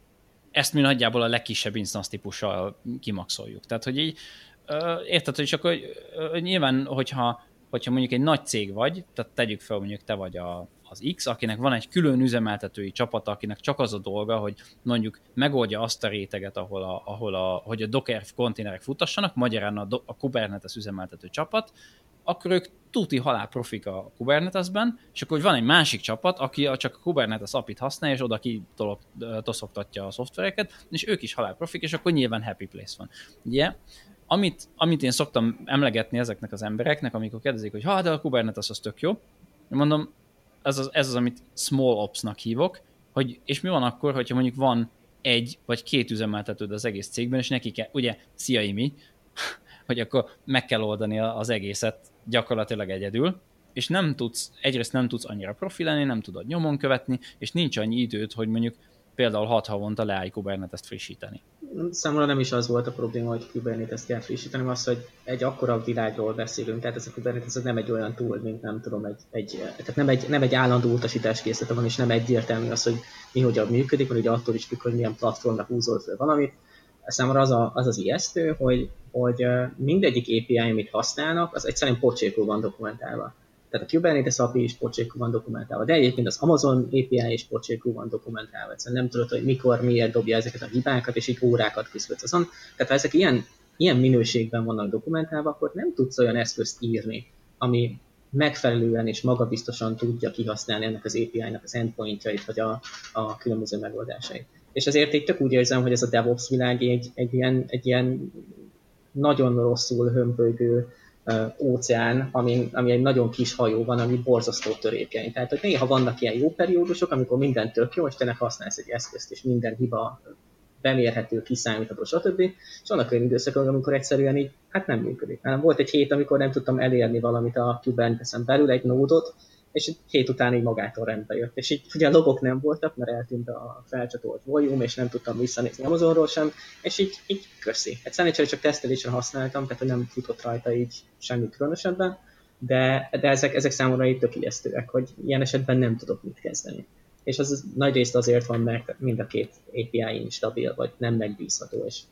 Ezt mi nagyjából a legkisebb instance típussal kimaxoljuk. Tehát, hogy így, érted, hogy csak hogy, nyilván, hogyha, hogyha mondjuk egy nagy cég vagy, tehát tegyük fel, mondjuk te vagy a az X, akinek van egy külön üzemeltetői csapata, akinek csak az a dolga, hogy mondjuk megoldja azt a réteget, ahol a, ahol a, hogy a Docker konténerek futassanak, magyarán a, a Kubernetes üzemeltető csapat, akkor ők tuti halál profik a Kubernetesben, és akkor van egy másik csapat, aki csak a Kubernetes apit használja, és oda kitoszogtatja a szoftvereket, és ők is halál profik, és akkor nyilván happy place van. Ugye? Amit, amit én szoktam emlegetni ezeknek az embereknek, amikor kérdezik, hogy ha, de a Kubernetes az tök jó, én mondom, Ez az, ez az, amit small ops-nak hívok, hogy, és mi van akkor, hogyha mondjuk van egy vagy két üzemeltetőd az egész cégben, és neki kell, ugye, szia Imi, hogy akkor meg kell oldani az egészet gyakorlatilag egyedül, és nem tudsz, egyrészt nem tudsz annyira profilálni, nem tudod nyomon követni, és nincs annyi időt, hogy mondjuk például hat havonta leállj Kubernetes-t frissíteni. Számomra nem is az volt a probléma, hogy Kubernetes-t kell frissíteni, az, hogy egy akkora világról beszélünk, tehát ez a Kubernetes nem egy olyan tool, mint nem tudom, egy, egy, tehát nem egy, nem egy állandó utasításkészlete van, és nem egyértelmű az, hogy mi hogyan működik, mert ugye attól is függ, hogy milyen platformnak húzol fel valamit. Számomra az az, az, az ijesztő, hogy, hogy mindegyik á pé i, amit használnak, az egyszerűen pocsékul van dokumentálva. Tehát a Kubernetes á pé i is pocsékul van dokumentálva, de egyébként az Amazon á pé i is pocsékul van dokumentálva. Egyszerűen nem tudod, hogy mikor, miért dobja ezeket a hibákat, és így órákat küzdött azon. Tehát ha ezek ilyen, ilyen minőségben vannak dokumentálva, akkor nem tudsz olyan eszközt írni, ami megfelelően és magabiztosan tudja kihasználni ennek az á pé i-nak az endpointjait, vagy a, a különböző megoldásait. És ezért így tök úgy érzem, hogy ez a DevOps világ egy, egy, ilyen, egy ilyen nagyon rosszul hömpölygő uh, óceán, ami, ami egy nagyon kis hajó van, ami borzasztó törékeny. Tehát, hogy néha vannak ilyen jó periódusok, amikor minden tök jó, és te használsz egy eszközt, és minden hiba bemérhető, kiszámítható, stb. És vannak olyan időszakok, amikor egyszerűen így, hát nem működik. Nálam volt egy hét, amikor nem tudtam elérni valamit a Kubernetesen belül, egy nódot, és egy hét után így magától rendbe jött. És így ugye a logok nem voltak, mert eltűnt a felcsatolt volume, és nem tudtam visszanézni Amazonról sem, és így, így köszi. Egyszerűen csak tesztelésre használtam, tehát nem futott rajta így semmi különösebben, de, de ezek, ezek számomra így tök ijesztőek, hogy ilyen esetben nem tudok mit kezdeni. És az nagy részt azért van, mert mind a két á pé i instabil, vagy nem megbízható, és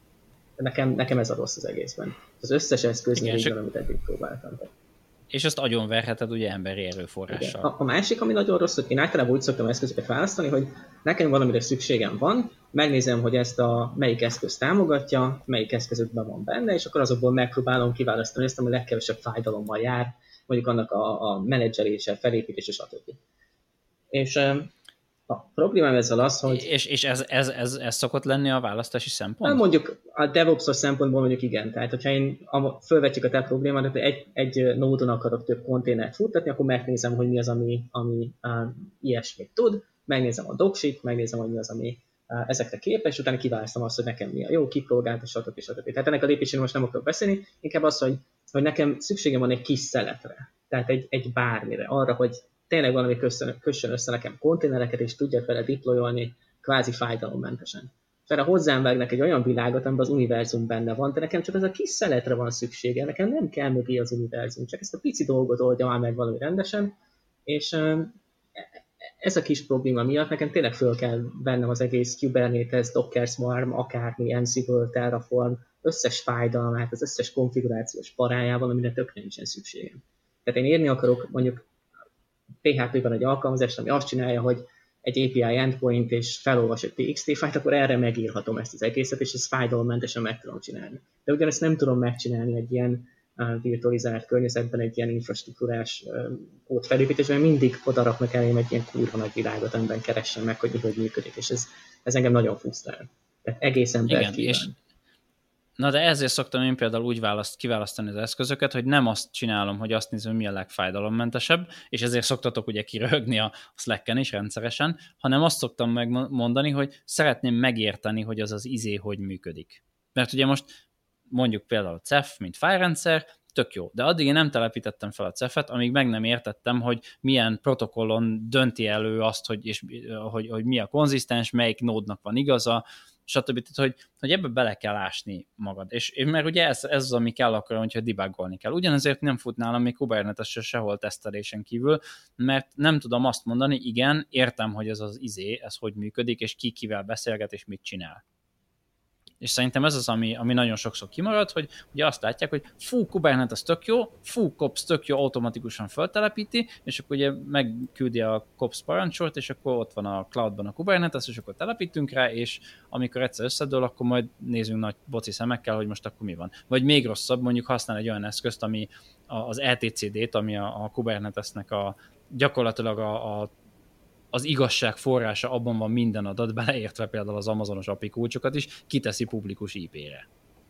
nekem, nekem ez a rossz az egészben. Az összes eszköznél így van, amit eddig próbáltam. És ezt agyonverheted ugye emberi erőforrással. A, a másik, ami nagyon rossz, hogy én általában úgy szoktam eszközöket választani, hogy nekem valamire szükségem van, megnézem, hogy ezt a melyik eszköz támogatja, melyik eszközökben van benne, és akkor azokból megpróbálom kiválasztani ezt, ami legkevesebb fájdalommal jár, mondjuk annak a, a menedzselése, felépítése, stb. És a, A problémám ezzel az, hogy... És, és ez, ez, ez, ez szokott lenni a választási szempont? Mondjuk a DevOps-os szempontból mondjuk igen. Tehát, hogyha én fölvetjük a te problémát, hogy egy, egy nódon akarok több konténert futtatni, akkor megnézem, hogy mi az, ami, ami uh, ilyesmit tud, megnézem a docsit, megnézem, hogy mi az, ami uh, ezekre képes, utána kiválasztom azt, hogy nekem mi a jó, kiprolgált, stb. stb. Tehát ennek a lépésén most nem akarok beszélni, inkább az, hogy, hogy nekem szükségem van egy kis szeletre, tehát egy, egy bármire, arra, hogy tényleg valami kössön, kössön össze nekem konténereket, és tudjak vele deployolni kvázi fájdalommentesen. És erre hozzám vágnak egy olyan világot, amiben az univerzum benne van, de nekem csak ez a kis szeletre van szüksége, nekem nem kell mögé az univerzum, csak ezt a pici dolgot oldja már meg valami rendesen, és ez a kis probléma miatt nekem tényleg föl kell vennem az egész Kubernetes, Docker Swarm, akármi, Ansible, Terraform, összes fájdalmát, az összes konfigurációs parájával, amire tökre nincsen szükségem. Tehát én írni akarok mondjuk pé há pé-ben egy alkalmazást, ami azt csinálja, hogy egy á pé i endpoint és felolvas egy té iksz té fájlt, akkor erre megírhatom ezt az egészet, és ezt fájdalommentesen meg tudom csinálni. De ugyanezt nem tudom megcsinálni egy ilyen uh, virtualizált környezetben, egy ilyen infrastruktúrás uh, kódfelépítésben, mindig odaraknak elém egy ilyen kurva nagy világot, amiben keressen meg, hogy mi hogy működik, és ez, ez engem nagyon frusztrál. Tehát egész embert kíván. És... Na de ezért szoktam én például úgy választ, kiválasztani az eszközöket, hogy nem azt csinálom, hogy azt nézem, mi a legfájdalommentesebb, és ezért szoktatok ugye kiröhögni a Slacken is rendszeresen, hanem azt szoktam megmondani, hogy szeretném megérteni, hogy az az izé hogy működik. Mert ugye most mondjuk például a cef, mint fájlrendszer, tök jó, de addig én nem telepítettem fel a cefet, amíg meg nem értettem, hogy milyen protokollon dönti elő azt, hogy, és, hogy, hogy mi a konzisztens, melyik nódnak van igaza, stb. Tehát, hogy, hogy ebbe bele kell ásni magad. És, és mert ugye ez, ez az, ami kell akkor, hogyha debugolni kell. Ugyanezért nem fut nálam még Kubernetes sehol tesztelésen kívül, mert nem tudom azt mondani, igen, értem, hogy ez az izé, ez hogy működik, és ki kivel beszélget, és mit csinál. És szerintem ez az, ami, ami nagyon sokszor kimarad, hogy ugye azt látják, hogy fú, Kubernetes tök jó, fú, kops tök jó, automatikusan feltelepíti, és akkor ugye megküldi a kops parancsort, és akkor ott van a cloudban a Kubernetes, és akkor telepítünk rá, és amikor egyszer összedől, akkor majd nézzünk nagy boci szemekkel, hogy most akkor mi van. Vagy még rosszabb, mondjuk használ egy olyan eszközt, ami az el té cé dét, ami a, a Kubernetesnek a, gyakorlatilag a, a az igazság forrása, abban van minden adat, beleértve például az Amazonos á pé i kulcsokat is, kiteszi publikus í pére.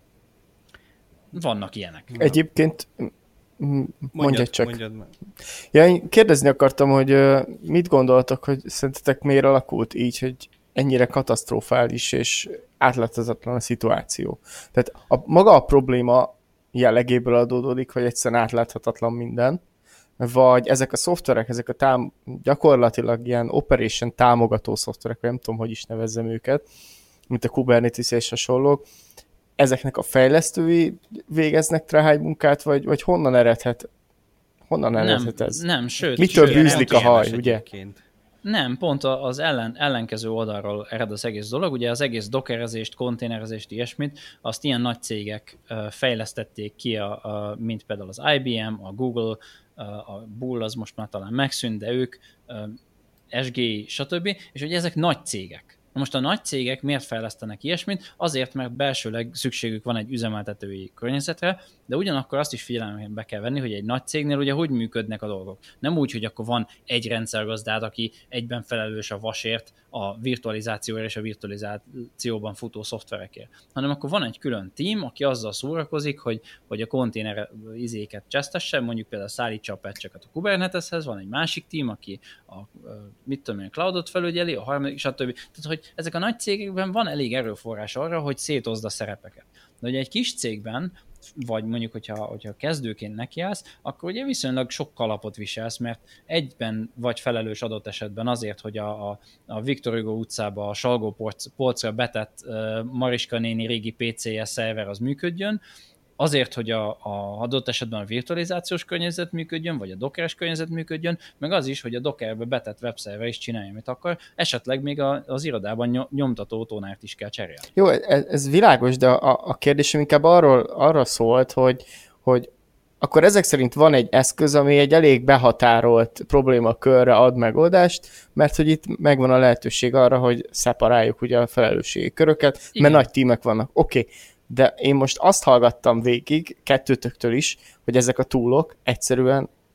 Vannak ilyenek. Egyébként mondjad, mondjad csak. Mondjad ja, én kérdezni akartam, hogy mit gondoltak, hogy szerintetek miért alakult így, hogy ennyire katasztrofális és átláthatatlan a szituáció. Tehát a, maga a probléma jellegéből adódik, hogy egyszerűen átláthatatlan minden, vagy ezek a szoftverek, ezek a tám- gyakorlatilag ilyen operation támogató szoftverek, vagy nem tudom, hogy is nevezzem őket, mint a Kubernetes és hasonlók, ezeknek a fejlesztői végeznek tráhány munkát, vagy, vagy honnan eredhet, honnan eredhet nem, ez? Nem, sőt. Mitől sőt, bűzlik a haj, ugye? Egyébként. Nem, pont az ellen, ellenkező oldalról ered az egész dolog. Ugye az egész dockerezést, konténerezést, ilyesmit, azt ilyen nagy cégek fejlesztették ki, a, a, mint például az i bé em, a Google, a Bull az most már talán megszűnt, de ők, es gé, stb. És ugye ezek nagy cégek. Most a nagy cégek miért fejlesztenek ilyesmit? Azért, mert belsőleg szükségük van egy üzemeltetői környezetre, de ugyanakkor azt is figyelembe kell venni, hogy egy nagy cégnél ugye hogy működnek a dolgok. Nem úgy, hogy akkor van egy rendszergazdád, aki egyben felelős a vasért, a virtualizációért és a virtualizációban futó szoftverekért, hanem akkor van egy külön team, aki azzal szórakozik, hogy, hogy a konténer izéket csesztesse, mondjuk például szállítsa a patcheket a Kuberneteshez, van egy másik team, aki a, mit tudom én, cloudot felügyeli, a harmadik, stb. Tehát, hogy ezek a nagy cégekben van elég erőforrás arra, hogy szétozd a szerepeket. De ugye egy kis cégben, vagy mondjuk, hogyha, hogyha kezdőként nekiállsz, akkor ugye viszonylag sok kalapot viselsz, mert egyben vagy felelős adott esetben azért, hogy a, a, a Viktor Hugo utcába a Salgó-polcra betett uh, Mariska néni régi pé cé es szerver az működjön, azért, hogy a, a adott esetben a virtualizációs környezet működjön, vagy a dockeres környezet működjön, meg az is, hogy a dockerbe betett webszerver is csinálja, amit akar, esetleg még a, az irodában nyomtató tónárt is kell cserélni. Jó, ez, ez világos, de a, a kérdésem inkább arról, arra szólt, hogy, hogy akkor ezek szerint van egy eszköz, ami egy elég behatárolt problémakörre ad megoldást, mert hogy itt megvan a lehetőség arra, hogy szeparáljuk ugye a felelősségi köröket, igen, mert nagy tímek vannak. Oké, okay. De én most azt hallgattam végig, kettőtöktől is, hogy ezek a toolok egyszerűen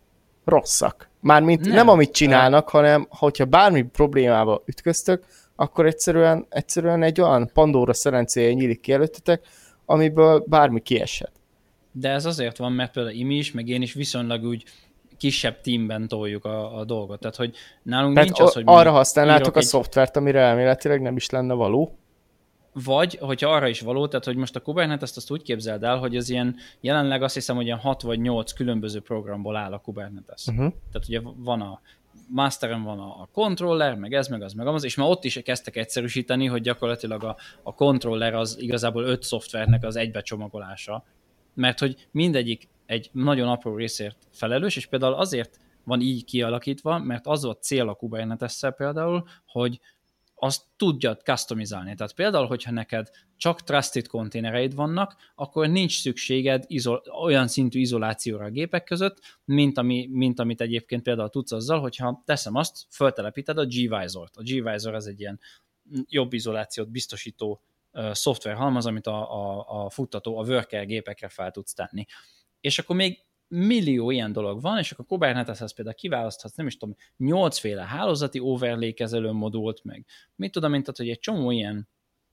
rosszak. Mármint nem, nem amit csinálnak, hanem hogyha bármi problémába ütköztök, akkor egyszerűen, egyszerűen egy olyan Pandora szerencéje nyílik ki előttetek, amiből bármi kieshet. De ez azért van, mert például Imi is, meg én is viszonylag úgy kisebb teamben toljuk a, a dolgot. Tehát, hogy nálunk Tehát nincs az, hogy... arra használnátok a egy... szoftvert, amire elméletileg nem is lenne való? Vagy, hogyha arra is való, tehát, hogy most a Kubernetes-t azt úgy képzeld el, hogy az ilyen, jelenleg azt hiszem, hogy ilyen hat vagy nyolc különböző programból áll a Kubernetes. Uh-huh. Tehát ugye van a masteren van a controller, meg ez, meg az, meg az, és már ott is kezdtek egyszerűsíteni, hogy gyakorlatilag a, a controller az igazából öt szoftvernek az egybecsomagolása. Mert hogy mindegyik egy nagyon apró részért felelős, és például azért van így kialakítva, mert az volt cél a Kubernetes-szel például, hogy azt tudjad customizálni. Tehát például, hogyha neked csak trusted konténereid vannak, akkor nincs szükséged izol- olyan szintű izolációra a gépek között, mint, ami, mint amit egyébként például tudsz azzal, hogyha teszem azt, föltelepíted a gvisor-t. A gvisor az egy ilyen jobb izolációt biztosító uh, szoftverhalmaz, amit a, a, a futtató, a worker gépekre fel tudsz tenni. És akkor még millió ilyen dolog van, és akkor Kuberneteshez például kiválaszthatsz, nem is tudom, nyolcféle hálózati overlay kezelő modult, meg mit tudom én, tehát, hogy egy csomó ilyen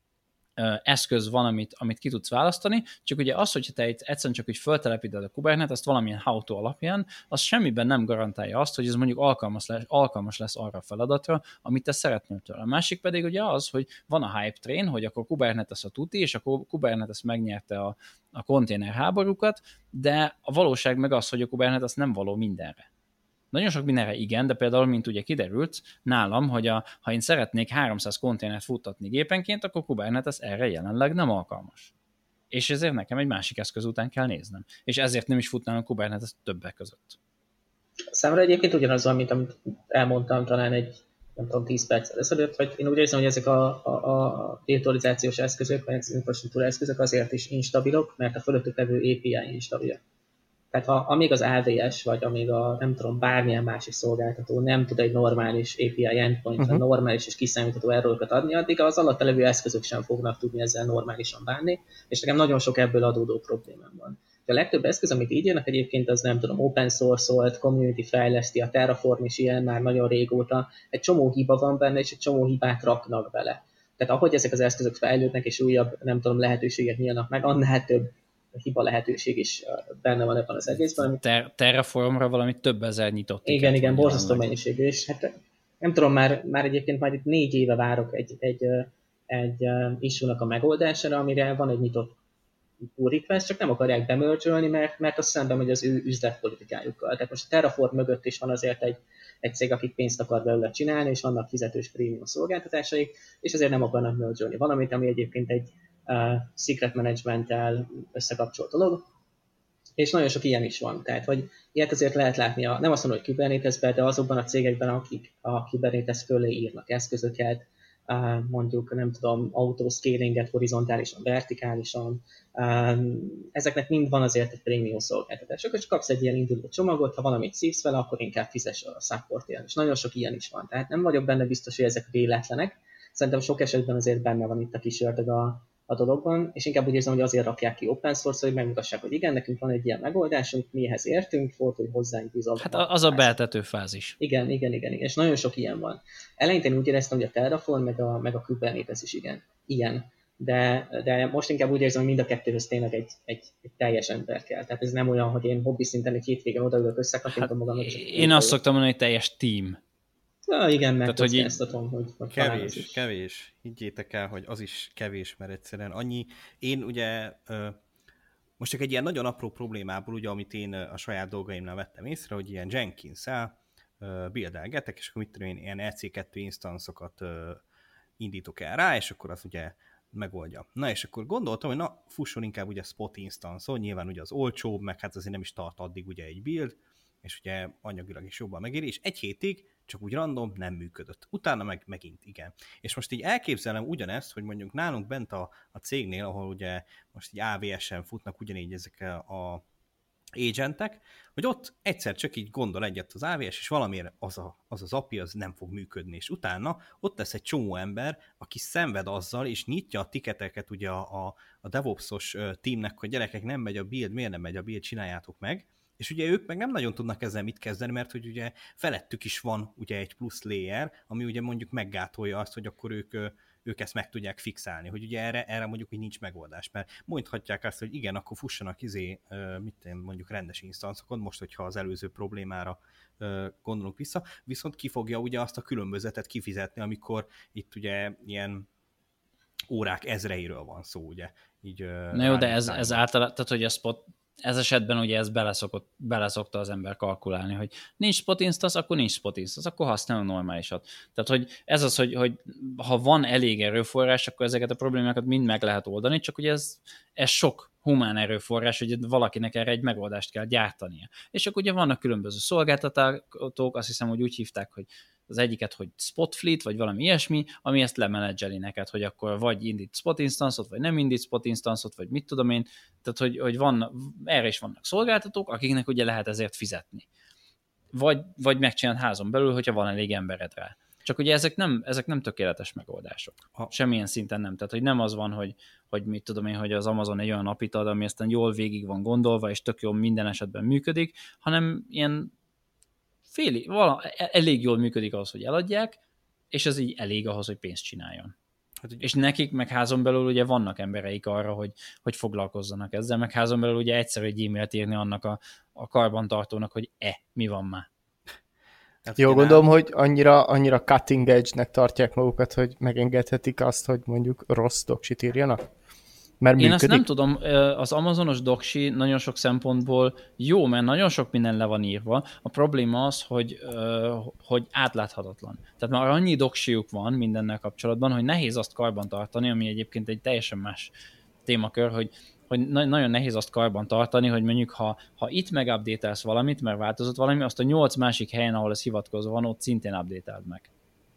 uh, eszköz van, amit, amit ki tudsz választani, csak ugye az, hogyha te egyszerűen csak úgy föltelepíted a Kubernetes-t valamilyen how-to alapján, az semmiben nem garantálja azt, hogy ez mondjuk alkalmas lesz, alkalmas lesz arra a feladatra, amit te szeretnél tőle. A másik pedig ugye az, hogy van a hype train, hogy akkor Kubernetes a tuti, és akkor Kubernetes megnyerte a a konténer háborúkat, de a valóság meg az, hogy a Kubernetes nem való mindenre. Nagyon sok mindenre igen, de például, mint ugye kiderült nálam, hogy a, ha én szeretnék háromszáz konténert futtatni gépenként, akkor Kubernetes erre jelenleg nem alkalmas. És ezért nekem egy másik eszköz után kell néznem. És ezért nem is futnám a Kubernetes többek között. Számomra egyébként ugyanaz van, mint amit elmondtam talán egy nem tudom, tíz perccel ezelőtt, hogy én úgy érzem, hogy ezek a, a, a virtualizációs eszközök, vagy az infrastruktúra eszközök azért is instabilok, mert a fölöttük levő á pé i instabil. Tehát ha amíg az á vé es, vagy amíg a nem tudom, bármilyen másik szolgáltató nem tud egy normális á pé i endpoint-ra uh-huh. normális és kiszámítható errorokat adni, addig az alatta levő eszközök sem fognak tudni ezzel normálisan bánni, és nekem nagyon sok ebből adódó problémám van. A legtöbb eszköz, amit így írnak egyébként, az nem tudom, open source-olt, community fejleszti, a Terraform is ilyen már nagyon régóta. Egy csomó hiba van benne, és egy csomó hibát raknak bele. Tehát ahogy ezek az eszközök fejlődnek, és újabb, nem tudom, lehetőségek nyílnak meg, annál több hiba lehetőség is benne van ebben az egészben. Ter- Terraformra valami több ezer nyitott. Igen, igen, borzasztó mennyiségű, és hát nem tudom, már, már egyébként már itt négy éve várok egy, egy, egy, egy issue-nak a megoldására, amire van egy nyitott pull request, csak nem akarják bemerge-ölni, mert, mert az szemben megy az ő üzletpolitikájukkal. Tehát most a Terraform mögött is van azért egy, egy cég, akik pénzt akar belőle csinálni, és vannak fizetős prémium szolgáltatásaik, és azért nem akarnak merge-ölni valamit, ami egyébként egy uh, secret management-tel összekapcsolt dolog, és nagyon sok ilyen is van. Tehát, hogy ilyet azért lehet látni, a, nem azt mondom, hogy Kubernetes-ben, de azokban a cégekben, akik a Kubernetes fölé írnak eszközöket, mondjuk, nem tudom, autoscalinget horizontálisan, vertikálisan. Ezeknek mind van azért egy prémium szolgáltatás. Akkor csak kapsz egy ilyen induló csomagot, ha valamit szívsz vele, akkor inkább fizess a supportért. És nagyon sok ilyen is van. Tehát nem vagyok benne biztos, hogy ezek véletlenek. Szerintem sok esetben azért benne van itt a kis ördög a, a dologban, és inkább úgy érzem, hogy azért rakják ki open source, hogy megmutassák, hogy igen, nekünk van egy ilyen megoldásunk, mi ehhez értünk, fordulj hozzánk bizalmat. Hát az a beeltető fázis. Igen, igen, igen, igen, és nagyon sok ilyen van. Eleinte én úgy éreztem, hogy a Terraform meg a, meg a Kubernetes is igen, ilyen. De, de most inkább úgy érzem, hogy mind a kettőhöz tényleg egy, egy, egy teljes ember kell. Tehát ez nem olyan, hogy én hobbi szinten egy hétvégen odaülök, összekattintom hát, magam. Én azt szoktam mondani, hogy teljes team. Ja, igen, megkockáztatom, hogy, hogy kevés, kevés. Higgyétek el, hogy az is kevés, mert egyszerűen annyi. Én ugye most csak egy ilyen nagyon apró problémából, ugye, amit én a saját dolgaimnál vettem észre, hogy ilyen Jenkins-el buildelgetek, és akkor mit tudom én, ilyen E C kettő instancokat indítok el rá, és akkor az ugye megoldja. Na, és akkor gondoltam, hogy na, fusson inkább ugye spot instance, nyilván ugye az olcsóbb, meg hát azért nem is tart addig ugye egy build, és ugye anyagilag is jobban megéri, és egy hétig csak úgy random nem működött. Utána meg megint igen. És most így elképzelem ugyanezt, hogy mondjuk nálunk bent a, a cégnél, ahol ugye most így á vé es-en futnak ugyanígy ezek a agentek, hogy ott egyszer csak így gondol egyet az á vé es, és valamiért az, a, az az á pé i az nem fog működni, és utána ott lesz egy csomó ember, aki szenved azzal, és nyitja a tiketeket ugye a, a, a DevOps-os teamnek, hogy gyerekek, nem megy a build, miért nem megy a build, csináljátok meg, És ugye ők meg nem nagyon tudnak ezzel mit kezdeni, mert hogy ugye felettük is van ugye egy plusz layer, ami ugye mondjuk meggátolja azt, hogy akkor ők, ők ezt meg tudják fixálni, hogy ugye erre, erre mondjuk hogy nincs megoldás, mert mondhatják azt, hogy igen, akkor fussanak izé, mit én, mondjuk rendes instanszokon, most, hogyha az előző problémára gondolunk vissza, viszont ki fogja ugye azt a különbözetet kifizetni, amikor itt ugye ilyen órák ezreiről van szó, ugye. Így, Na jó, de ez, ez általában, tehát hogy a spot, ez esetben ugye ez beleszokott, beleszokta az ember kalkulálni, hogy nincs spot instance, akkor nincs spot instance, akkor használunk normálisat. Tehát, hogy ez az, hogy, hogy ha van elég erőforrás, akkor ezeket a problémákat mind meg lehet oldani, csak ugye ez, ez sok humán erőforrás, hogy valakinek erre egy megoldást kell gyártania. És akkor ugye vannak különböző szolgáltatók, azt hiszem, hogy úgy hívták, hogy az egyiket, hogy Spotfleet, vagy valami ilyesmi, ami ezt lemenedzseli neked, hogy akkor vagy indít spot instance-ot, vagy nem indít spot instance-ot, vagy mit tudom én. Tehát, hogy, hogy van, erre is vannak szolgáltatók, akiknek ugye lehet ezért fizetni. Vagy, vagy megcsinálod házon belül, hogyha van elég embered rá. Csak ugye ezek nem, ezek nem tökéletes megoldások. Ha. Semmilyen szinten nem. Tehát, hogy nem az van, hogy, hogy mit tudom én, hogy az Amazon egy olyan apit ad, ami aztán jól végig van gondolva, és tök jól minden esetben működik, hanem ilyen féli, vala, elég jól működik ahhoz, hogy eladják, és ez így elég ahhoz, hogy pénzt csináljon. Hát, és nekik meg házon belül ugye vannak embereik arra, hogy, hogy foglalkozzanak ezzel, meg házon belül ugye egyszerű egy e-mailt írni annak a, a karbantartónak, hogy e, mi van már. Hát jó, gondolom, hogy annyira, annyira cutting edge-nek tartják magukat, hogy megengedhetik azt, hogy mondjuk rossz doksit írjanak? Mert Én működik? azt nem tudom, az amazonos doksi nagyon sok szempontból jó, mert nagyon sok minden le van írva. A probléma az, hogy, hogy átláthatatlan. Tehát már annyi doksiuk van mindennel kapcsolatban, hogy nehéz azt karban tartani, ami egyébként egy teljesen más témakör, hogy, hogy nagyon nehéz azt karban tartani, hogy mondjuk ha, ha itt megupdate-elsz valamit, mert változott valami, azt a nyolc másik helyen, ahol ez hivatkozva van, ott szintén update-eld meg.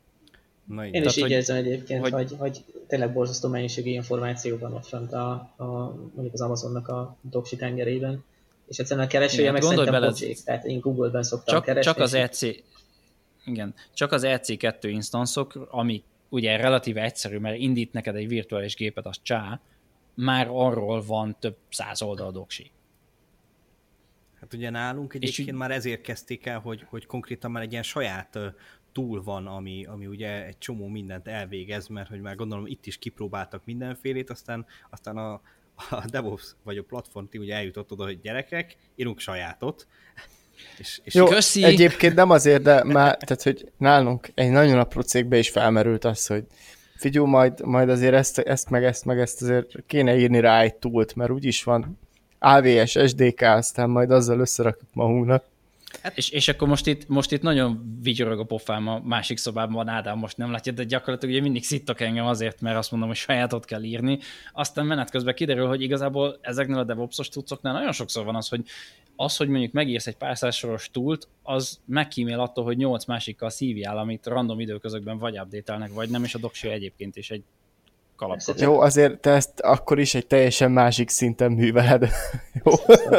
Na, Én is így érzem egyébként, hogy, hogy, hogy tényleg borzasztó mennyiségű információ van ott fent a, a, mondjuk az Amazonnak a doksi tengerében, és egyszerűen a keresője meg szerintem pocsék, tehát én Google-ben szoktam csak, keresni. Csak az E C, igen, csak az E C kettő instanszok, ami ugye relatíve egyszerű, mert indít neked egy virtuális gépet, az csá, már arról van több száz oldal doksi. Hát ugye nálunk egyébként és már ezért kezdték el, hogy, hogy konkrétan már egy ilyen saját tool van, ami, ami ugye egy csomó mindent elvégez, mert hogy már gondolom itt is kipróbáltak mindenfélét, aztán, aztán a, a DevOps vagy a platform team ugye eljutott oda, hogy gyerekek, írunk sajátot. És, és Jó, köszi. Egyébként nem azért, de már, tehát, hogy nálunk egy nagyon apró cégbe is felmerült az, hogy figyelj, majd, majd azért ezt, ezt meg ezt meg ezt azért kéne írni rá egy toolt, mert úgyis van á vé es, es dé ká, aztán majd azzal összerakjuk magunknak. Hát, és, és akkor most itt, most itt nagyon vigyorog a pofám, a másik szobában van Ádám, most nem látja, de gyakorlatilag ugye mindig szittok engem azért, mert azt mondom, hogy sajátot kell írni. Aztán menet közben kiderül, hogy igazából ezeknél a DevOps-os cuccoknál nagyon sokszor van az, hogy az, hogy mondjuk megírsz egy pár száz soros túlt, az megkímél attól, hogy nyolc másikkal szívjál, amit random időközökben vagy update-elnek, vagy nem, és a doksi egyébként is egy kalapkocsi. Jó, azért te ezt akkor is egy teljesen másik szinten műveled. Jó.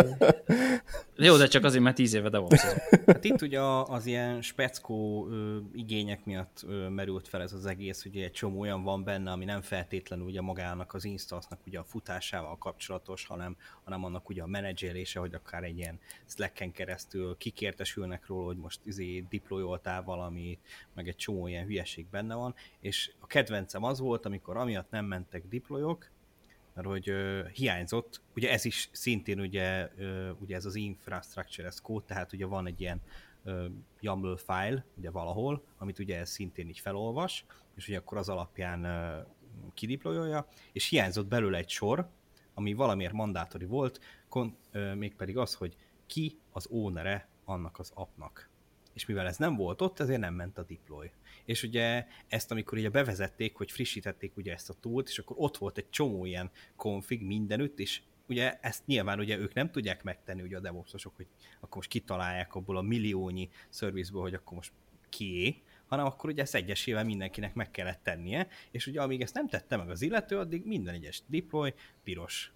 Jó, de csak azért, mert tíz éve DevOps-ozom. Hát itt ugye az ilyen speckó ö, igények miatt ö, merült fel ez az egész, ugye egy csomó olyan van benne, ami nem feltétlenül ugye magának az instance-nak ugye a futásával kapcsolatos, hanem, hanem annak ugye a menedzselése, hogy akár egy ilyen Slack-en keresztül kikértesülnek róla, hogy most izé deployoltál valami, meg egy csomó ilyen hülyeség benne van, és a kedvencem az volt, amikor amiatt nem mentek deployok, mert hogy uh, hiányzott, ugye ez is szintén ugye, uh, ugye ez az infrastructure as code, tehát ugye van egy ilyen uh, YAML file, ugye valahol, amit ugye ez szintén így felolvas, és ugye akkor az alapján uh, kideployolja, és hiányzott belőle egy sor, ami valamiért mandátori volt, kon, uh, mégpedig az, hogy ki az ownere annak az appnak. És mivel ez nem volt ott, ezért nem ment a deploy. És ugye ezt, amikor ugye bevezették, hogy frissítették ugye ezt a toolt, és akkor ott volt egy csomó ilyen config mindenütt, és ugye ezt nyilván ugye ők nem tudják megtenni ugye a DevOps-osok, hogy akkor most kitalálják abból a milliónyi szervizből, hogy akkor most kié, hanem akkor ugye ezt egyesével mindenkinek meg kellett tennie, és ugye amíg ezt nem tette meg az illető, addig minden egyes deploy piros.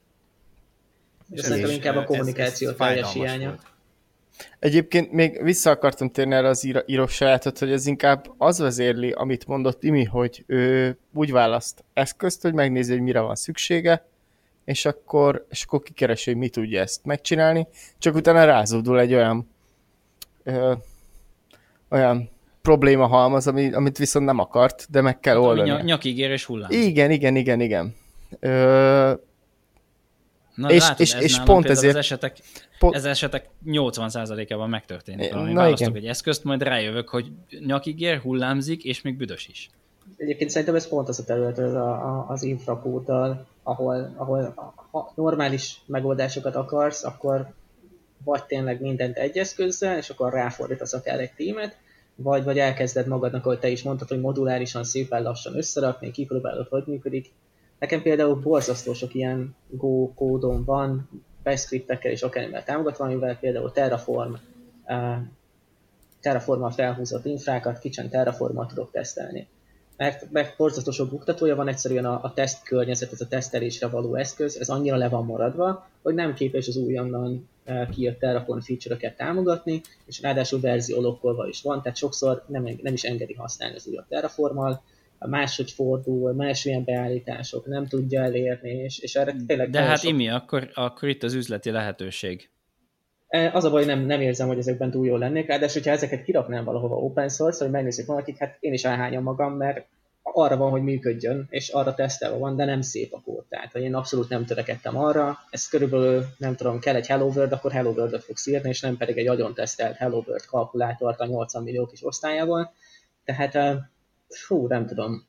Ez szerintem inkább a kommunikáció ez, ez teljes hiánya. Volt. Egyébként még vissza akartam térni erre az írok sajátot, hogy ez inkább az vezérli, amit mondott Imi, hogy ő úgy választ eszközt, hogy megnézi, hogy mire van szüksége, és akkor, és akkor kikeresi, hogy mi tudja ezt megcsinálni, csak utána rázódul egy olyan ö, olyan probléma halmaz, ami, amit viszont nem akart, de meg kell oldani. Ny- nyakigérés hullám. Igen, igen, igen, igen. Ö, Na, és, látod, és, ez és nálam pont például ezért... az esetek, pont, ez esetek nyolcvan százalékában megtörténik. Na, Választok igen. egy eszközt, majd rájövök, hogy nyakigér, hullámzik, és még büdös is. Egyébként szerintem ez pont az a terület az, a, a, az infrakóddal, ahol, ahol ha normális megoldásokat akarsz, akkor vagy tényleg mindent egy eszközzel, és akkor ráfordítasz akár egy tímet, vagy, vagy elkezded magadnak, ahogy te is mondtad, hogy modulárisan, szépen lassan összerakni, kipróbálod, hogy működik. Nekem például borzasztó sok ilyen Go kódon van, bash scriptekkel és akármivel támogatva, amivel például Terraform, uh, Terraformmal felhúzott infrákat, kicsen Terraformmal tudok tesztelni. Mert, mert borzasztó sok buktatója van, egyszerűen a, a teszt környezet, ez a tesztelésre való eszköz, ez annyira le van maradva, hogy nem képes az újonnan uh, kijött Terraform feature-öket támogatni, és ráadásul verzió lokkolva is van, tehát sokszor nem, nem is engedi használni az újabb Terraformmal, máshogy fordul, más ilyen beállítások, nem tudja elérni, és, és erre tényleg... De hát sok... Imi, akkor, akkor itt az üzleti lehetőség. Az a baj, nem, nem érzem, hogy ezekben túl jól lennék, ráadásul, hogyha ezeket kiraknám valahova open source, hogy megnézzük valakik, hát én is elhányom magam, mert arra van, hogy működjön, és arra tesztelve van, de nem szép a kód. Tehát, hogy én abszolút nem törekedtem arra, ez körülbelül, nem tudom, kell egy Hello World, akkor Hello World-ot fogsz írni, és nem pedig egy agyon tesztelt Hello World kalkulátort a nyolcvan millió kis osztályával. Tehát, fú, nem tudom.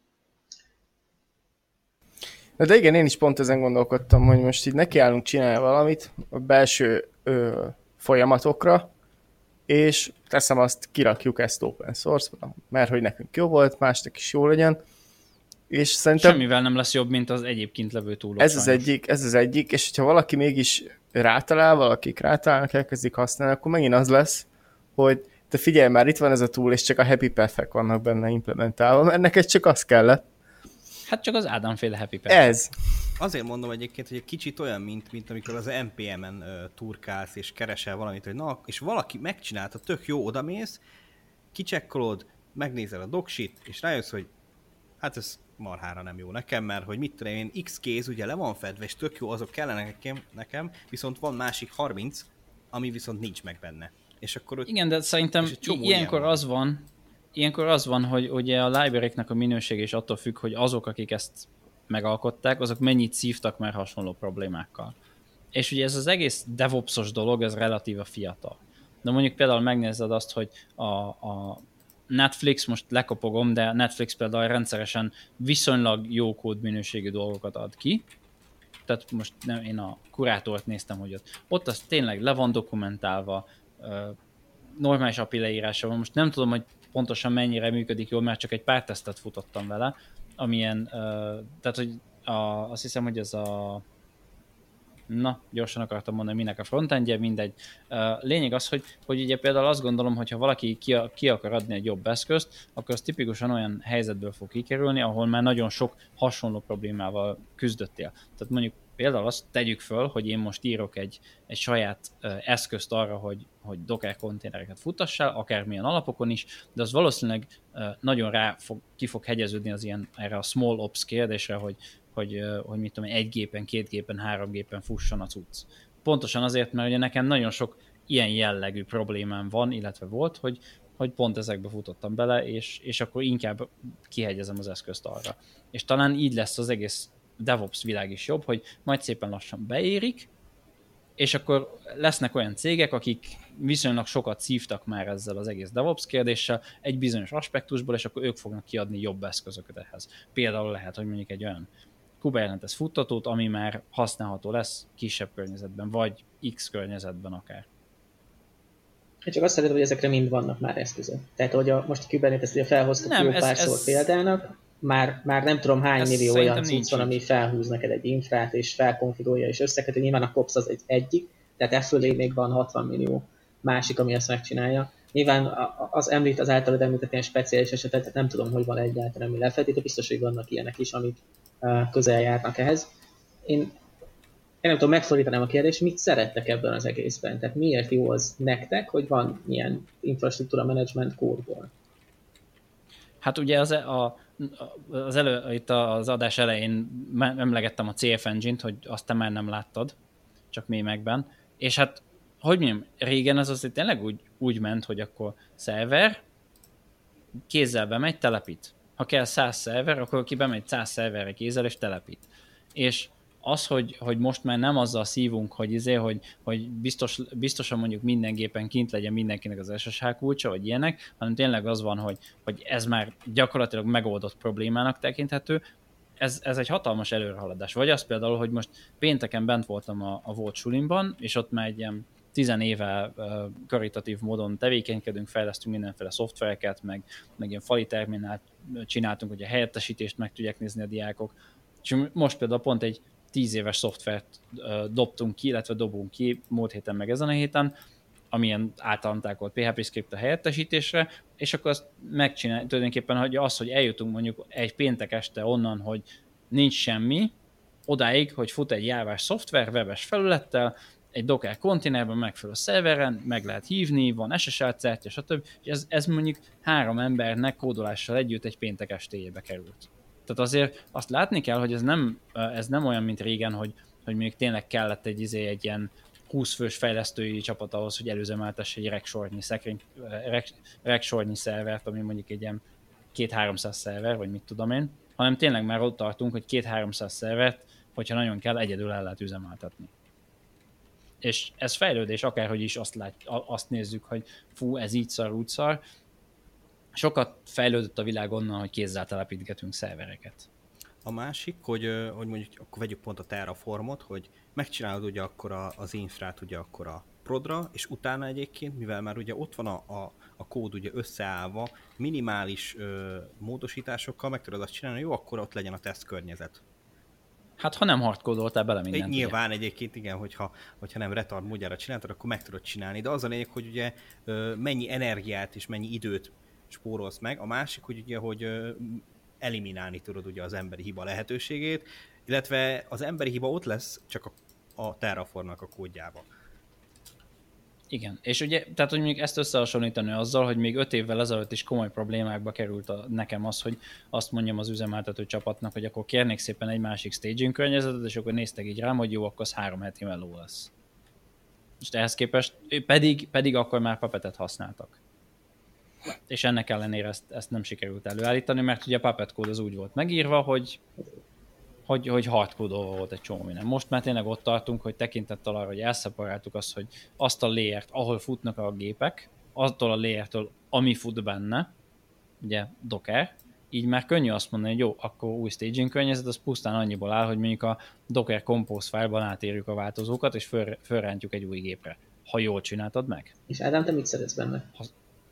de igen, én is pont ezen gondolkodtam, hogy most így nekiállunk csinálni valamit a belső ö, folyamatokra, és teszem azt, kirakjuk ezt open source-ba, mert hogy nekünk jó volt, másnak is jó legyen, és szerintem... Semmivel nem lesz jobb, mint az egyébként levő túlok. Ez az egyik, ez az egyik, és hogyha valaki mégis rátalál, valakik rátalálnak, elkezdik használni, akkor megint az lesz, hogy te figyelj már, itt van ez a tool, és csak a happy path-ek vannak benne implementálva, mert neked csak az kellett. Hát csak az Ádám-féle happy path. Ez. Azért mondom egyébként, hogy egy kicsit olyan, mint, mint amikor az en pé em-en uh, turkálsz, és keresel valamit, hogy na, és valaki megcsinálta, tök jó, odamész, kicsekkolod, megnézel a docsit, és rájössz, hogy hát ez marhára nem jó nekem, mert hogy mit tudom én, X kéz ugye le van fedve, és tök jó, azok kellene nekem, nekem, viszont van másik harminc, ami viszont nincs meg benne. És akkor ott, igen, de szerintem ilyenkor ilyen az van, ilyenkor az van, hogy ugye a library-knek a minőség is attól függ, hogy azok, akik ezt megalkották, azok mennyit szívtak már hasonló problémákkal. És ugye ez az egész DevOps-os dolog, ez relatíva fiatal. De mondjuk például megnézed azt, hogy a, a Netflix, most lekopogom, de Netflix például rendszeresen viszonylag jó kódminőségű dolgokat ad ki. Tehát most nem, én a kurátort néztem, hogy ott, ott az tényleg le van dokumentálva, normális á pé i leírása van. Most nem tudom, hogy pontosan mennyire működik jól, mert csak egy pár tesztet futottam vele, amilyen, uh, tehát hogy a, azt hiszem, hogy ez a na, gyorsan akartam mondani, minek a frontendje, mindegy. Uh, lényeg az, hogy, hogy ugye például azt gondolom, hogy ha valaki ki, ki akar adni egy jobb eszközt, akkor az tipikusan olyan helyzetből fog kikerülni, ahol már nagyon sok hasonló problémával küzdöttél. Tehát mondjuk például azt tegyük föl, hogy én most írok egy, egy saját uh, eszközt arra, hogy, hogy Docker konténereket futtassál, akármilyen alapokon is, de az valószínűleg uh, nagyon rá fog, ki fog hegyeződni az ilyen, erre a small ops kérdésre, hogy, hogy, uh, hogy mit tudom, egy gépen, két gépen, három gépen fusson a cucc. Pontosan azért, mert ugye nekem nagyon sok ilyen jellegű problémám van, illetve volt, hogy, hogy pont ezekbe futottam bele, és, és akkor inkább kihegyezem az eszközt arra. És talán így lesz az egész DevOps világ is jobb, hogy majd szépen lassan beérik, és akkor lesznek olyan cégek, akik viszonylag sokat szívtak már ezzel az egész DevOps kérdéssel egy bizonyos aspektusból, és akkor ők fognak kiadni jobb eszközöket ehhez. Például lehet, hogy mondjuk egy olyan Kubernetes futtatót, ami már használható lesz kisebb környezetben, vagy X környezetben akár. Én csak azt szeretem, hogy ezekre mind vannak már eszközök. Tehát, hogy a, most a Kubernetes-t ugye felhoztuk nem, jó ez, párszor ez... példának, Már, már nem tudom hány Ez millió olyan nincs cucc van, ami felhúz neked egy infrát, és felkonfigurálja, és összekötő. Nyilván a kops az egy egyik, tehát e fölé még van hatvan millió másik, ami ezt megcsinálja. Nyilván az említ, az általad említett ilyen speciális esetet, tehát nem tudom, hogy van egyáltalán, ami lefedi, de biztos, hogy vannak ilyenek is, amik közel járnak ehhez. Én, én nem tudom, megfordítanám a kérdést, mit szerettek ebben az egészben? Tehát miért jó az nektek, hogy van ilyen infrastruktúra management kódból? Hát ugye az a, az elő, itt az adás elején emlegettem a cé ef Engine-t, hogy azt te már nem láttad, csak mémekben, és hát, hogy mondjam, régen az azért tényleg úgy, úgy ment, hogy akkor szerver, kézzel bemegy, telepít. Ha kell száz szerver, akkor ki bemegy száz szerverre kézzel, és telepít. És az, hogy, hogy most már nem azzal szívunk, hogy, izé, hogy, hogy biztos, biztosan mondjuk minden gépen kint legyen mindenkinek az es es há kulcsa, vagy ilyenek, hanem tényleg az van, hogy, hogy ez már gyakorlatilag megoldott problémának tekinthető. Ez, ez egy hatalmas előrehaladás. Vagy az például, hogy most pénteken bent voltam a, a Volt Sulimban, és ott már egy ilyen tizenéve uh, karitatív módon tevékenykedünk, fejlesztünk mindenféle szoftvereket, meg, meg ilyen fali terminált csináltunk, hogy a helyettesítést meg tudják nézni a diákok. És most például pont egy tíz éves szoftvert uh, dobtunk ki, illetve dobunk ki múlt héten meg ezen a héten, amilyen általam tákolt pé há pé script a helyettesítésre, és akkor azt megcsinálni tulajdonképpen, hogy az, hogy eljutunk mondjuk egy péntek este onnan, hogy nincs semmi, odáig, hogy fut egy jávás szoftver, webes felülettel, egy Docker konténerben, megfelelő szerveren, meg lehet hívni, van es es el certja, stb. És ez, ez mondjuk három embernek kódolással együtt egy péntek estéjébe került. Tehát azért azt látni kell, hogy ez nem, ez nem olyan, mint régen, hogy, hogy mondjuk tényleg kellett egy, izé, egy ilyen húsz fős fejlesztői csapat ahhoz, hogy előzemeltesse egy regsornyi szekrény, reg, regsornyi szervert, ami mondjuk egy ilyen két-háromszáz szerver, vagy mit tudom én, hanem tényleg már ott tartunk, hogy két-háromszáz szervert, hogyha nagyon kell, egyedül el lehet üzemeltetni. És ez fejlődés, akárhogy is azt, lát, azt nézzük, hogy fú, ez így szar, úgy szar. Sokat fejlődött a világ onnan, hogy kézzel telepítgetünk szervereket. A másik, hogy, hogy mondjuk akkor vegyük pont a Terraformot, hogy megcsinálod ugye akkor a, az infrát ugye akkor a prodra, és utána egyébként, mivel már ugye ott van a, a, a kód ugye összeállva, minimális ö, módosításokkal meg tudod azt csinálni, jó, akkor ott legyen a teszt környezet. Hát ha nem hardkódoltál bele mindent. Nyilván ugye. Egyébként igen, hogyha, hogyha nem retard módjára csináltad, akkor meg tudod csinálni, de az a lényeg, hogy ugye ö, mennyi energiát és mennyi időt spórolsz meg. A másik, hogy ugye, hogy ö, eliminálni tudod ugye az emberi hiba lehetőségét, illetve az emberi hiba ott lesz csak a, a Terraformnak a kódjába. Igen, és ugye, tehát hogy még ezt összehasonlítani azzal, hogy még öt évvel ezelőtt is komoly problémákba került a, nekem az, hogy azt mondjam az üzemeltető csapatnak, hogy akkor kérnék szépen egy másik staging környezetet, és akkor néztek így rám, hogy jó, akkor az három heti meló lesz. És ehhez képest pedig, pedig akkor már Puppetet használtak. És ennek ellenére ezt, ezt nem sikerült előállítani, mert ugye a Puppet kód az úgy volt megírva, hogy hogy, hogy hardcode-olva volt egy csomó minden. Most már tényleg ott tartunk, hogy tekintettel arra, hogy elszeparáltuk azt, hogy azt a layert, ahol futnak a gépek, attól a layertől, ami fut benne, ugye Docker, így már könnyű azt mondani, hogy jó, akkor új staging környezet, az pusztán annyiból áll, hogy mondjuk a Docker Compose file-ban átérjük a változókat, és föl, fölrántjuk egy új gépre. Ha jól csináltad meg. És Ádám, te mit szeretsz benne? Ha...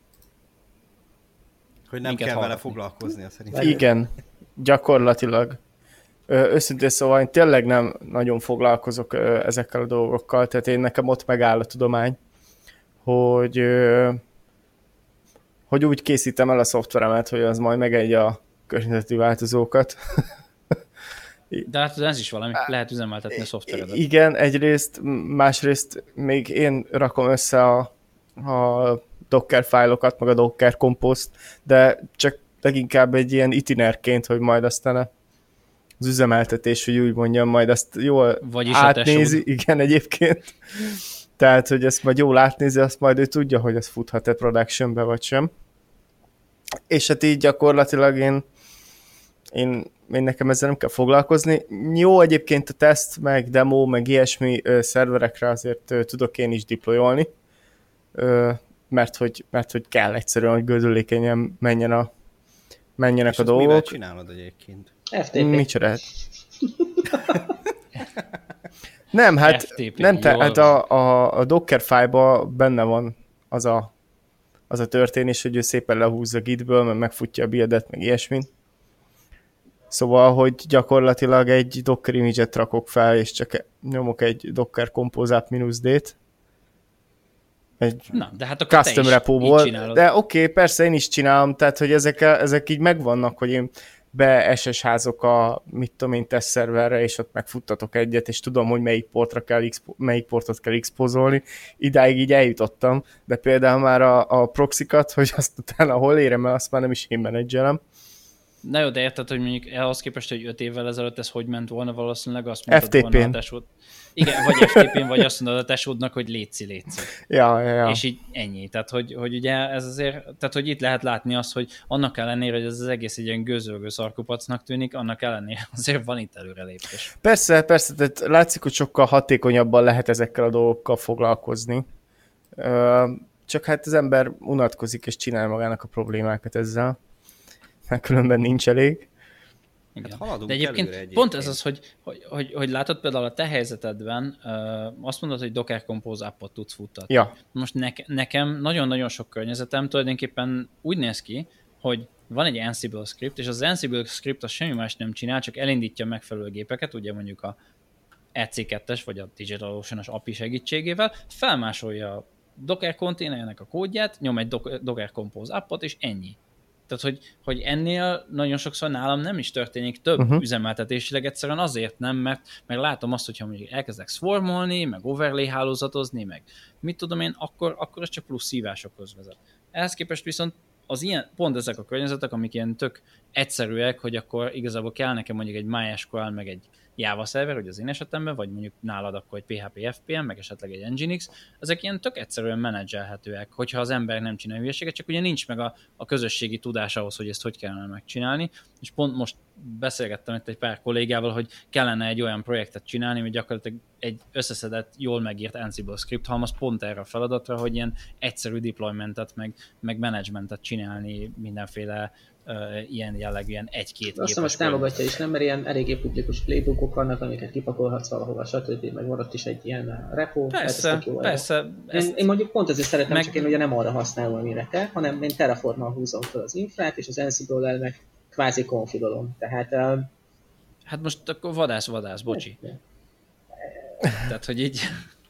Hogy nem kell hallgatni. Vele foglalkoznia szerintem. Igen, gyakorlatilag. Őszintén szóval én tényleg nem nagyon foglalkozok ezekkel a dolgokkal, tehát én nekem ott megáll a tudomány, hogy, hogy úgy készítem el a szoftveremet, hogy az majd megegye a környezeti változókat. De hát ez is valami, lehet üzemeltetni a szoftveredet. Igen, egyrészt, másrészt még én rakom össze a, a Docker fájlokat, meg a Docker Compose-t, de csak leginkább egy ilyen itinerként, hogy majd aztán az üzemeltetés, hogy úgy mondjam, majd azt jól Vagyis átnézi, igen, egyébként. Tehát, hogy ezt majd jól átnézi, azt majd ő tudja, hogy ez futhat-e productionbe, vagy sem. És hát így gyakorlatilag én, én, én nekem ezzel nem kell foglalkozni. Jó, egyébként a teszt, meg demo, meg ilyesmi ö, szerverekre azért ö, tudok én is deployolni, ö, mert, hogy, mert hogy kell egyszerűen, hogy gördülékenyen menjen a, menjenek és a dolgok. És mivel csinálod egyébként? ef té pé. Micsoda? Nem, hát, ef té pé, nem te, hát a, a, a Dockerfile-ban benne van az a, az a történés, hogy ő szépen lehúzza Gitből, meg megfutja a buildet, meg ilyesmi. Szóval, hogy gyakorlatilag egy Docker image-et rakok fel, és csak nyomok egy Docker Compose app -d-t. Egy Na, de hát akkor custom repóból. De oké, okay, persze én is csinálom, tehát hogy ezek, ezek így megvannak, hogy én be es es házok a, mit tudom én, test szerverre, és ott megfuttatok egyet, és tudom, hogy melyik portra kell, melyik portot kell expozolni. Idáig így eljutottam, de például már a, a proxikat, hogy azt utána hol érem el, azt már nem is én menedzselem. Na jó, de érted, hogy mondjuk ahhoz képest, hogy öt évvel ezelőtt ez hogy ment volna, valószínűleg azt mondtad ef té pén. volna a tesód. Igen, vagy ef té pén, vagy azt mondod a tesódnak, hogy létszi, létszi. Ja, ja, ja. És így ennyi. Tehát, hogy, hogy ugye ez azért, tehát, hogy itt lehet látni azt, hogy annak ellenére, hogy ez az egész egy ilyen gőzölgő szarkupacnak tűnik, annak ellenére azért van itt előrelépés. Persze, persze, tehát látszik, hogy sokkal hatékonyabban lehet ezekkel a dolgokkal foglalkozni. Csak hát az ember unatkozik és csinál magának a problémákat ezzel, mert különben nincs elég. Igen. Hát de egyébként, egyébként pont ez az, hogy, hogy, hogy, hogy látod például a te helyzetedben, uh, azt mondod, hogy Docker Compose appot tudsz futtatni. Ja. Most ne, nekem nagyon-nagyon sok környezetem tulajdonképpen úgy néz ki, hogy van egy Ansible script, és az Ansible script az semmi más nem csinál, csak elindítja megfelelő gépeket, ugye mondjuk a E C kettes vagy a DigitalOcean-os á pé i segítségével, felmásolja a Docker konténernek a kódját, nyom egy Docker Compose appot, és ennyi. Tehát, hogy, hogy ennél nagyon sokszor nálam nem is történik több uh-huh. üzemeltetésileg, egyszerűen azért nem, mert, mert látom azt, hogyha mondjuk elkezdek swarmolni, meg overlay hálózatozni, meg mit tudom én, akkor, akkor ez csak plusz szívásokhoz vezet. Ehhez képest viszont az ilyen, pont ezek a környezetek, amik ilyen tök egyszerűek, hogy akkor igazából kell nekem mondjuk egy MySQL, meg egy Java szerver, hogy az én esetemben, vagy mondjuk nálad akkor egy pé há pé ef pé em, meg esetleg egy Nginx, ezek ilyen tök egyszerűen menedzselhetőek, hogyha az ember nem csinál hülyeséget, csak ugye nincs meg a, a közösségi tudás ahhoz, hogy ezt hogy kellene megcsinálni, és pont most beszélgettem itt egy pár kollégával, hogy kellene egy olyan projektet csinálni, hogy gyakorlatilag egy összeszedett, jól megírt Ansible script halmaz pont erre a feladatra, hogy ilyen egyszerű deploymentet, meg, meg managementet csinálni mindenféle Uh, ilyen jellegű, ilyen egy-két Azt hiszem, azt támogatja is, nem? Mert ilyen eléggé publikus playbookok vannak, amiket kipakolhatsz valahova, stb. Meg van ott is egy ilyen repo. Persze, hát jó persze. Én, én mondjuk pont ezért szeretem, meg... csak én ugye nem arra használom, amire te, hanem én Terraformmal húzom fel az infrát, és az Ansible-lel meg kvázi konfigolom. Tehát... Uh... Hát most akkor vadász-vadász, bocsi. Tehát, hogy így...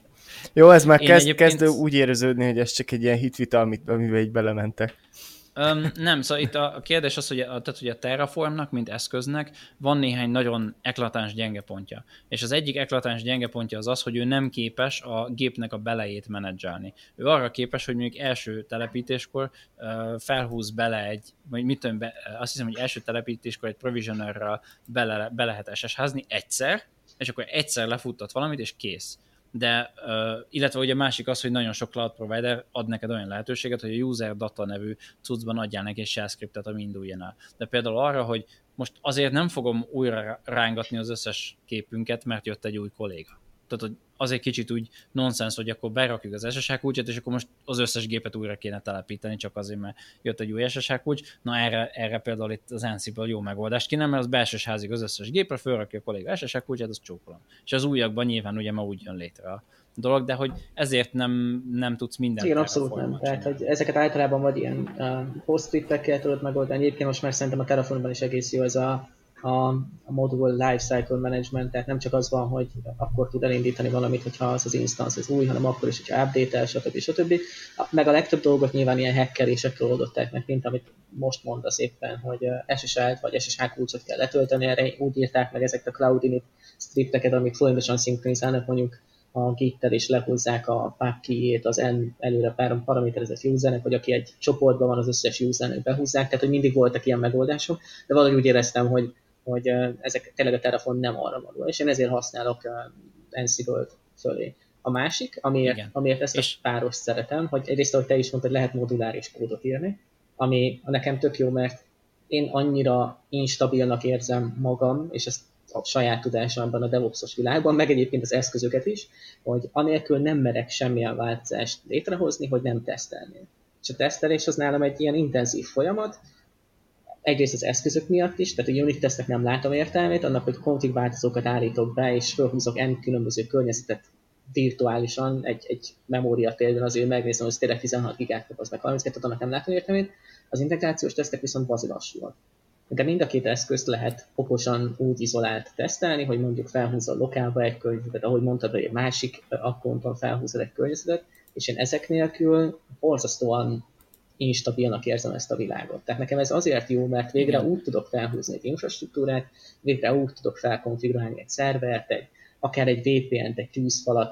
Jó, ez már kezd, egyébként... kezd úgy éreződni, hogy ez csak egy ilyen hitvita, amit, amiben így belementek. Um, nem, szóval itt a, a kérdés az, hogy a, tehát, hogy a Terraformnak, mint eszköznek van néhány nagyon eklatáns gyenge pontja. És az egyik eklatáns gyenge pontja az az, hogy ő nem képes a gépnek a belejét menedzselni. Ő arra képes, hogy mondjuk első telepítéskor uh, felhúz bele egy, vagy mit tudom, be, azt hiszem, hogy első telepítéskor egy provisionerrel bele, be lehet es es házni egyszer, és akkor egyszer lefuttat valamit, és kész. De, uh, illetve ugye másik az, hogy nagyon sok cloud provider ad neked olyan lehetőséget, hogy a user data nevű cuccban adjál neki egy shell scriptet, ami induljon el. De például arra, hogy most azért nem fogom újra rángatni az összes képünket, mert jött egy új kolléga. Tehát, hogy az egy kicsit úgy nonsens, hogy akkor berakjuk az es es há kulcsot, és akkor most az összes gépet újra kéne telepíteni, csak azért, mert jött egy új es es há kulcs. Na erre, erre például itt az Ansible jó megoldást kínál, mert az belsős házig az összes gépre, fölrakja a kolléga es es há kulcsát, az csókolom. És az újakban nyilván ugye ma úgy jön létre a dolog, de hogy ezért nem, nem tudsz mindent. Igen, abszolút nem. Tehát, hogy ezeket általában vagy ilyen uh, post-scriptekkel tudod megoldani. Egyébként most már szerintem a Terraformban is egész jó ez a a, a module lifecycle management, tehát nem csak az van, hogy akkor tud elindítani valamit, hogyha az az instance az új, hanem akkor is, hogyha update-el, stb. stb. Meg a legtöbb dolgot nyilván ilyen hackerésekkel oldották meg, mint amit most mondasz éppen, hogy es es há-t vagy es es há kulcsot kell letölteni, erre úgy írták meg ezeket a cloud init scripteket, amik folyamatosan szinkronizálnak mondjuk a Git-tel és lehúzzák a pub key-ét az N előre paraméterezett usernek, vagy aki egy csoportban van, az összes usernek behúzzák, tehát hogy mindig voltak ilyen megoldások, de valahogy úgy éreztem, hogy hogy ezek tényleg a Terraform nem arra való, és én ezért használok Ansible-t fölé. A másik, amiért, amiért ezt és... a páros szeretem, hogy egyrészt, ahogy te is mondtad, hogy lehet moduláris kódot írni, ami nekem tök jó, mert én annyira instabilnak érzem magam, és ezt a saját tudásomban a DevOps-os világban, meg egyébként az eszközöket is, hogy anélkül nem merek semmilyen változást létrehozni, hogy nem tesztelnél. És a tesztelés az nálam egy ilyen intenzív folyamat, egyrészt az eszközök miatt is, tehát a unit tesztek nem látom értelmét, annak, hogy config változókat állítok be, és felhúzok n különböző környezetet virtuálisan, egy, egy memória például azért megnézem, hogy ez tényleg tizenhat gigát kap, az meg harminckettőt, annak nem látom értelmét. Az integrációs tesztek viszont bazi lassúak. De mind a két eszközt lehet okosan úgy izolált tesztelni, hogy mondjuk felhúzol lokálba egy környezetet, ahogy mondtad, hogy egy másik akkonton felhúzol egy környezetet, és én ezek nélkül borzasztóan instabilnak érzem ezt a világot. Tehát nekem ez azért jó, mert végre igen. úgy tudok felhúzni egy infrastruktúrát, végre úgy tudok felkonfigurálni egy szervert, egy, akár egy vé pé en-t, egy tűzfalat, egy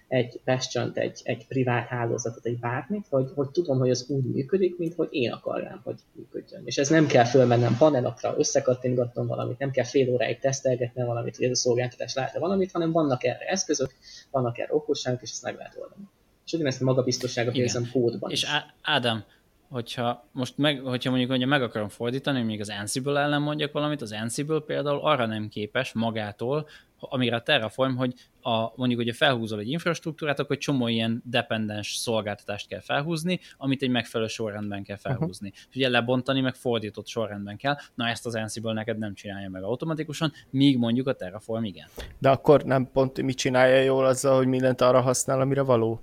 egy Bastion-t, egy, egy privát hálózatot, egy bármit, hogy, hogy tudom, hogy az úgy működik, mint hogy én akarnám, hogy működjön. És ez nem kell fölmennem panelokra, összekattintgatnom valamit, nem kell fél óráig tesztelgetnem valamit, hogy ez a szolgáltatás lát-e valamit, hanem vannak erre eszközök, vannak erre okosságok, és ezt meg lehet oldani. És ugyanezt a magabiztosságot érzem kódban és is. Ádám, hogyha most meg, hogyha mondjuk hogy meg akarom fordítani, még az Ansible ellen mondjak valamit, az Ansible például arra nem képes magától, amire a Terraform, hogy a, mondjuk, hogy felhúzol egy infrastruktúrát, akkor csomó ilyen dependens szolgáltatást kell felhúzni, amit egy megfelelő sorrendben kell felhúzni. Uh-huh. És ugye lebontani, meg fordított sorrendben kell. Na ezt az Ansible neked nem csinálja meg automatikusan, míg mondjuk a Terraform igen. De akkor nem pont mit csinálja jól azzal, hogy mindent arra használ, amire való?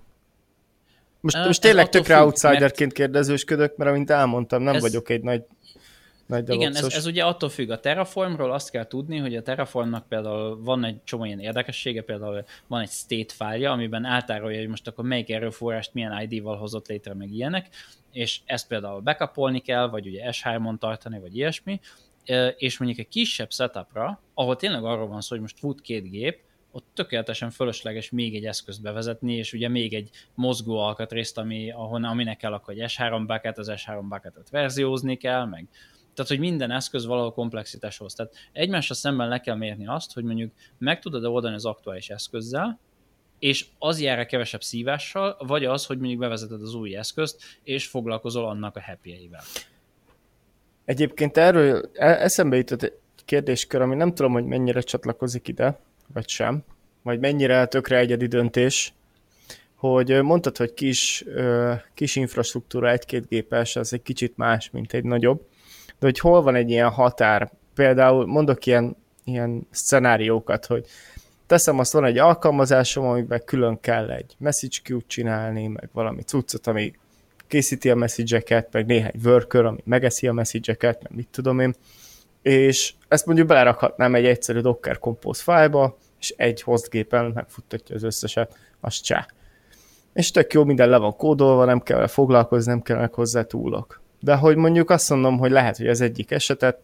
Most, uh, most tényleg tökre függ, outsiderként mert... kérdezősködök, mert amint elmondtam, nem ez... vagyok egy nagy Nagy Igen, ez, ez ugye attól függ. A Terraformról azt kell tudni, hogy a Terraformnak például van egy csomó ilyen érdekessége, például van egy state file-ja, amiben eltárolja, hogy most akkor melyik erőforrást milyen I D-val hozott létre, meg ilyenek, és ezt például backupolni kell, vagy ugye S hármon tartani, vagy ilyesmi, és mondjuk egy kisebb setupra, ahol tényleg arról van szó, hogy most fut két gép, ott tökéletesen fölösleges még egy eszközt bevezetni, és ugye még egy mozgó alkatrészt, ami, ahol, aminek kell akkor egy S három bucket, az S három bucketet verziózni kell, meg tehát, hogy minden eszköz valahol komplexitáshoz. Tehát egymásra szemben le kell mérni azt, hogy mondjuk meg tudod-e oldani az aktuális eszközzel, és az jár kevesebb szívással, vagy az, hogy mondjuk bevezeted az új eszközt, és foglalkozol annak a happy-eivel. Egyébként erről eszembe jutott egy kérdéskör, ami nem tudom, hogy mennyire csatlakozik ide, vagy sem, vagy mennyire tökre egyedi döntés, hogy mondtad, hogy kis, kis infrastruktúra, egy-két gépes, az egy kicsit más, mint egy nagyobb, de hogy hol van egy ilyen határ, például mondok ilyen, ilyen szcenáriókat, hogy teszem azt, van egy alkalmazásom, amiben külön kell egy message queue-t csinálni, meg valami cuccot, ami készíti a message-eket, meg néhány worker, ami megeszi a message-eket, meg mit tudom én, és ezt mondjuk belerakhatnám egy egyszerű Docker Compose file-ba, és egy host gépen megfuttatja az összeset, az csá. És tök jó, minden le van kódolva, nem kell foglalkozni, nem kell meg hozzá túlok. De hogy mondjuk azt mondom, hogy lehet, hogy az egyik esetet,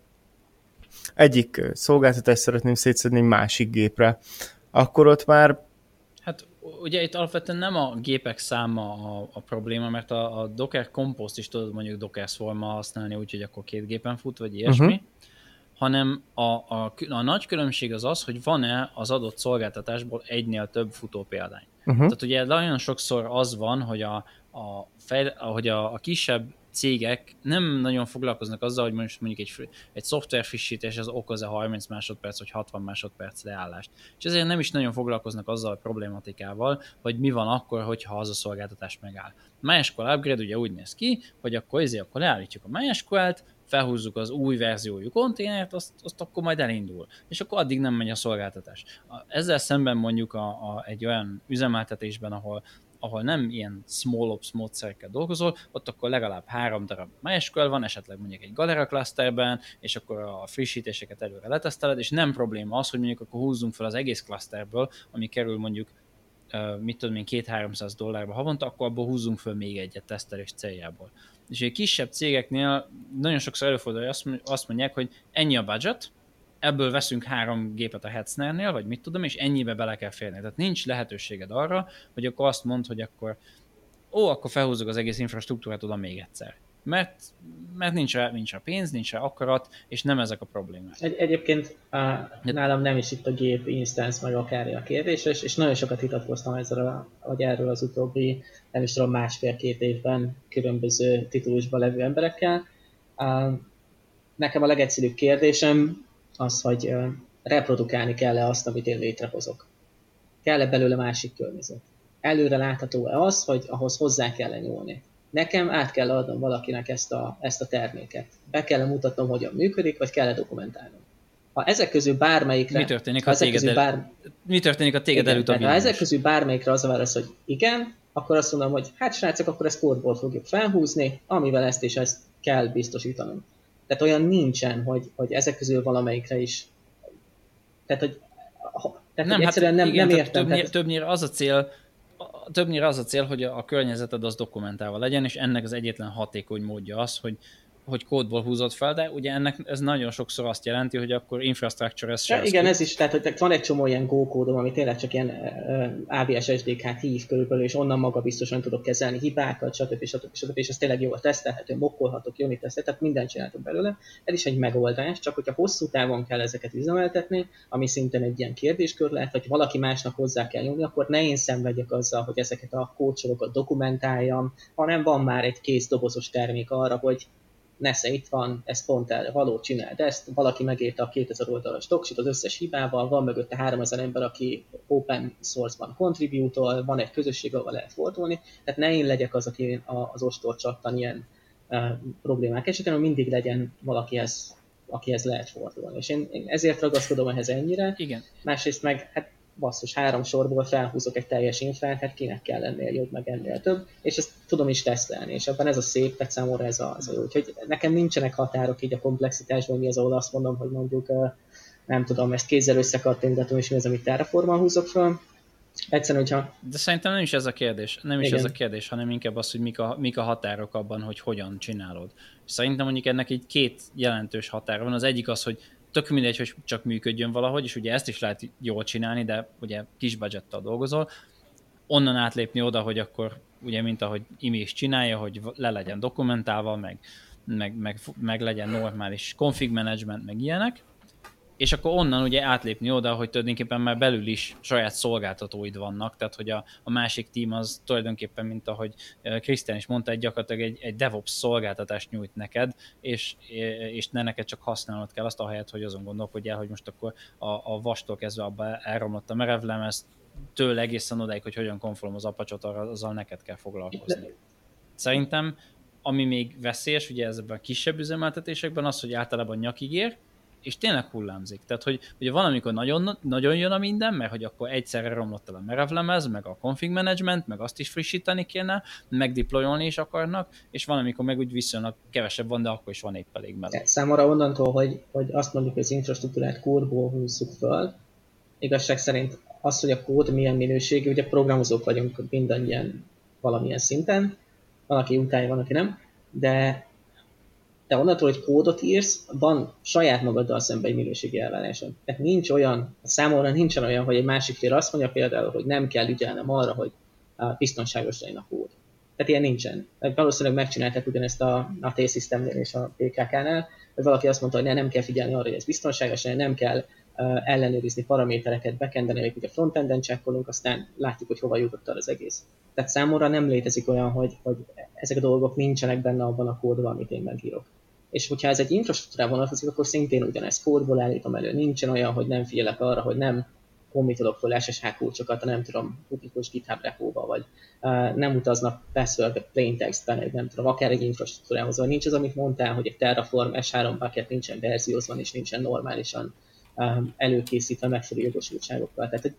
egyik szolgáltatást szeretném szétszedni egy másik gépre, akkor ott már... Hát ugye itt alapvetően nem a gépek száma a, a probléma, mert a, a Docker Compose-t is tudod mondjuk Docker Swarm-mal használni, úgyhogy akkor két gépen fut, vagy ilyesmi, uh-huh. hanem a, a, a nagy különbség az az, hogy van-e az adott szolgáltatásból egynél több futó példány. Uh-huh. Tehát ugye nagyon sokszor az van, hogy a, a, fejl, hogy a, a kisebb cégek nem nagyon foglalkoznak azzal, hogy most mondjuk egy, egy szoftver frissítés az okoz-e harminc másodperc vagy hatvan másodperc leállást. És ezért nem is nagyon foglalkoznak azzal a problématikával, hogy mi van akkor, hogyha az a szolgáltatás megáll. MySQL upgrade ugye úgy néz ki, hogy akkor ezért akkor leállítjuk a MySQL-t, felhúzzuk az új verziójú konténert, azt, azt akkor majd elindul. És akkor addig nem megy a szolgáltatás. Ezzel szemben mondjuk a, a, egy olyan üzemeltetésben, ahol ahol nem ilyen small ops módszerekkel dolgozol, ott akkor legalább három darab MySQL van, esetleg mondjuk egy Galera clusterben, és akkor a frissítéseket előre leteszteled, és nem probléma az, hogy mondjuk akkor húzzunk fel az egész clusterből, ami kerül mondjuk, mit tudom én, két-háromszáz dollárba havonta, akkor abból húzzunk föl még egyet tesztelés céljából. És egy kisebb cégeknél nagyon sokszor előfordul, hogy azt mondják, hogy ennyi a budget, ebből veszünk három gépet a Hetznernél, vagy mit tudom, és ennyibe bele kell férni. Tehát nincs lehetőséged arra, hogy akkor azt mondd, hogy akkor ó, akkor felhúzzuk az egész infrastruktúrát oda még egyszer. Mert, mert nincs rá, nincs rá pénz, nincs rá akarat, és nem ezek a problémák. Egy, egyébként á, nálam nem is itt a gép instance, meg akár a kérdés, és, és nagyon sokat hitatkoztam ezzel, a, hogy erről az utóbbi, nem is tudom, másfél-két évben különböző titulusban levő emberekkel. Á, nekem a legegyszerűbb kérdésem az, hogy uh, reprodukálni kell-e azt, amit én létrehozok. Kell-e belőle másik környezet? Előre látható-e az, hogy ahhoz hozzá kell nyúlni? Nekem át kell adnom valakinek ezt a, ezt a terméket. Be kell mutatnom, hogyan működik, vagy kell-e dokumentálnom. Ha ezek közül bármelyikre... Mi történik, ha, téged, el... bár... Mi történik a téged előtt a Ha ezek közül bármelyikre az a válasz, hogy igen, akkor azt mondom, hogy hát srácok, akkor ezt kódból fogjuk felhúzni, amivel ezt és ezt kell biztosítanom. Tehát olyan nincsen, hogy, hogy ezek közül valamelyikre is. Tehát, hogy, tehát, nem, hogy egyszerűen hát nem, igen, nem értem. Többnyire, tehát... többnyire, az a cél, többnyire az a cél, hogy a, a környezeted az dokumentálva legyen, és ennek az egyetlen hatékony módja az, hogy, hogy kódból húzott fel, de ugye ennek ez nagyon sokszor azt jelenti, hogy akkor infrastructure as Ja, igen, ez is, tehát hogy van egy csomó ilyen Go kódom, ami tényleg csak ilyen á bé es es dé ká-t hív körülbelül, és onnan maga biztosan tudok kezelni hibákat, stb. stb. stb. És ez tényleg jól tesztelhető, mokkolhatok, unit tesztet, tehát mindent csináltok belőle. Ez is egy megoldás, csak hogyha hosszú távon kell ezeket üzemeltetni, ami szintén egy ilyen kérdéskör lehet, vagy valaki másnak hozzá kell nyúlni, akkor ne én szenvedjek azzal, hogy ezeket a kódsorokat dokumentáljam, hanem van már egy kész dobozos termék arra, hogy nesze itt van, ezt pont el, való csináld ezt, valaki megírta a kétezer oldalas doksit az összes hibával, van mögötte háromezer ember, aki open source-ban contribute-ol, van egy közösség, ahol lehet fordulni, tehát ne én legyek az, aki az ostor csattan ilyen uh, problémák esetén, hogy mindig legyen valakihez, akihez lehet fordulni. És én, én ezért ragaszkodom ehhez ennyire. Igen. Másrészt meg, hát basszus, három sorból felhúzok egy teljes infrát, hát kinek kell ennél jobb, meg ennél több, és ezt tudom is tesztelni, és ebben ez a szép, tehát számomra ez a, ez a jó. Úgyhogy nekem nincsenek határok így a komplexitásban, mi az, ahol azt mondom, hogy mondjuk nem tudom, ezt kézzel összekattingatom, és mi az, amit Terraformon húzok fel. Egyszerűen, hogyha... De szerintem nem is ez a kérdés, nem is Igen. ez a kérdés, hanem inkább az, hogy mik a, mik a határok abban, hogy hogyan csinálod. Szerintem mondjuk ennek egy két jelentős határa van. Az egyik az, hogy tök mindegy, hogy csak működjön valahogy, és ugye ezt is lehet jól csinálni, de ugye kis budgettal dolgozol. Onnan átlépni oda, hogy akkor ugye, mint ahogy Imi is csinálja, hogy le legyen dokumentálva, meg, meg, meg, meg legyen normális config management, meg ilyenek. És akkor onnan ugye átlépni oda, hogy tulajdonképpen már belül is saját szolgáltatóid vannak, tehát hogy a, a másik tím az tulajdonképpen, mint ahogy Krisztián is mondta, egy gyakorlatilag egy, egy DevOps szolgáltatást nyújt neked, és, és ne neked csak használnod kell azt, ahelyett, hogy azon gondolkodjál, hogy most akkor a, a vastól kezdve abba elromlott a merevlemez, tőle egészen odáig, hogy hogyan konform az Apache-ot, azzal neked kell foglalkozni. Szerintem, ami még veszélyes, ugye ezekben a kisebb üzemeltetésekben az, hogy általában nyakig ér, és tényleg hullámzik. Tehát, hogy ugye van, amikor nagyon, nagyon jön a minden, mert hogy akkor egyszerre romlott el a merevlemez, meg a config management, meg azt is frissíteni kéne, meg deployolni is akarnak, és van, amikor meg úgy viszonylag kevesebb van, de akkor is van épp elég meló. Számomra onnantól, hogy, hogy azt mondjuk, hogy az infrastruktúrát kódból húzzuk föl, igazság szerint az, hogy a kód milyen minőségű, ugye programozók vagyunk mindannyian valamilyen szinten, van, aki utálja, van, aki nem, de de onnantól, hogy kódot írsz, van saját magaddal szemben egy minőségi elvárásod. Tehát nincs olyan, számomra nincsen olyan, hogy egy másik fél azt mondja például, hogy nem kell ügyelnem arra, hogy biztonságos legyen a kód. Tehát ilyen nincsen. Valószínűleg megcsinálták ugyanezt a, a T-Systemnél és a pé ká ká-nál, hogy valaki azt mondta, hogy ne, nem kell figyelni arra, hogy ez biztonságos, nem kell uh, ellenőrizni paramétereket, backenden, hogy a frontenden csekkolunk, aztán látjuk, hogy hova jutott el az egész. Tehát számomra nem létezik olyan, hogy, hogy ezek a dolgok nincsenek benne abban a kódban, amit én megírok. És hogyha ez egy infrastruktúrában vonatkozik, akkor szintén ugyanez kódból állítom elő. Nincsen olyan, hogy nem figyelek arra, hogy nem commitolok föl es es há kulcsokat, nem tudom, publikus GitHub repóba, vagy uh, nem utaznak password plain textben, egy nem tudom, akár egy infrastruktúrához, vagy nincs az, amit mondtál, hogy egy Terraform es három bucket nincsen verziózva, és nincsen normálisan um, előkészítve megfelelő jogosultságokkal. Tehát,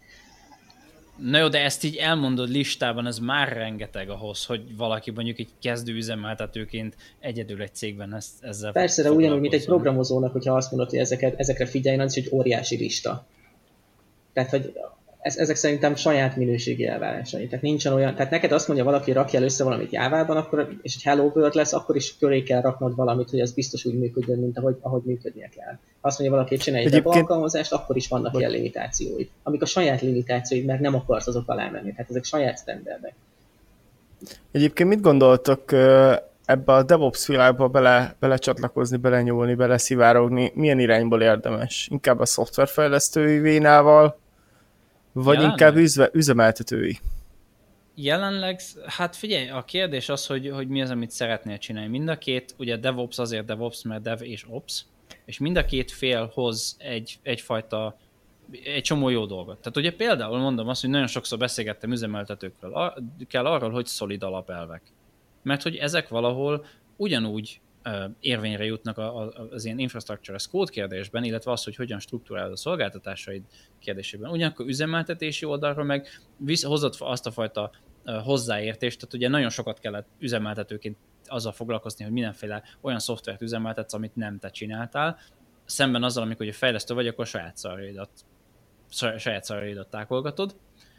na jó, de ezt így elmondod listában, ez már rengeteg ahhoz, hogy valaki mondjuk egy kezdő üzemeltetőként egyedül egy cégben ezt, ezzel persze, de ugyanúgy, mint egy programozónak, hogyha azt mondod, hogy ezeket, ezekre figyeljen, az is egy óriási lista. Tehát, hogy ez, ezek szerintem saját minőségi elvárásai. Tehát nincsen olyan, tehát neked azt mondja valaki, rakja el össze valamit Jávában, akkor, és egy Hello World lesz, akkor is köré kell raknod valamit, hogy ez biztos úgy működjön, mint ahogy, ahogy működnie kell. Ha azt mondja valaki, hogy csinálj egy Egyébként... alkalmazást, akkor is vannak ilyen limitációid. Amik a saját limitációid, mert nem akarsz azok alá menni. Tehát ezek saját standardek. Egyébként mit gondoltok ebbe a DevOps világba bele, belecsatlakozni, belenyúlni, beleszivárogni? Milyen irányból érdemes? Inkább a szoftverfejlesztői vénával, vagy jelenleg? Inkább üzve, üzemeltetői? Jelenleg, hát figyelj, a kérdés az, hogy, hogy mi az, amit szeretnél csinálni. Mind a két, ugye DevOps azért DevOps, mert Dev és Ops, és mind a két fél hoz egy, egyfajta, egy csomó jó dolgot. Tehát ugye például mondom azt, hogy nagyon sokszor beszélgettem üzemeltetőkről, ar- kell arról, hogy szolid alapelvek. Mert hogy ezek valahol ugyanúgy uh, érvényre jutnak a, a, az ilyen infrastructure as code kérdésben, illetve az, hogy hogyan struktúrálod a szolgáltatásaid kérdésében. Ugyanakkor üzemeltetési oldalról meg visz, hozott azt a fajta uh, hozzáértést, tehát ugye nagyon sokat kellett üzemeltetőként azzal foglalkozni, hogy mindenféle olyan szoftvert üzemeltetsz, amit nem te csináltál, szemben azzal, amikor ugye fejlesztő vagy, akkor saját szarjaidat, saját szarjaidat tákolgatod.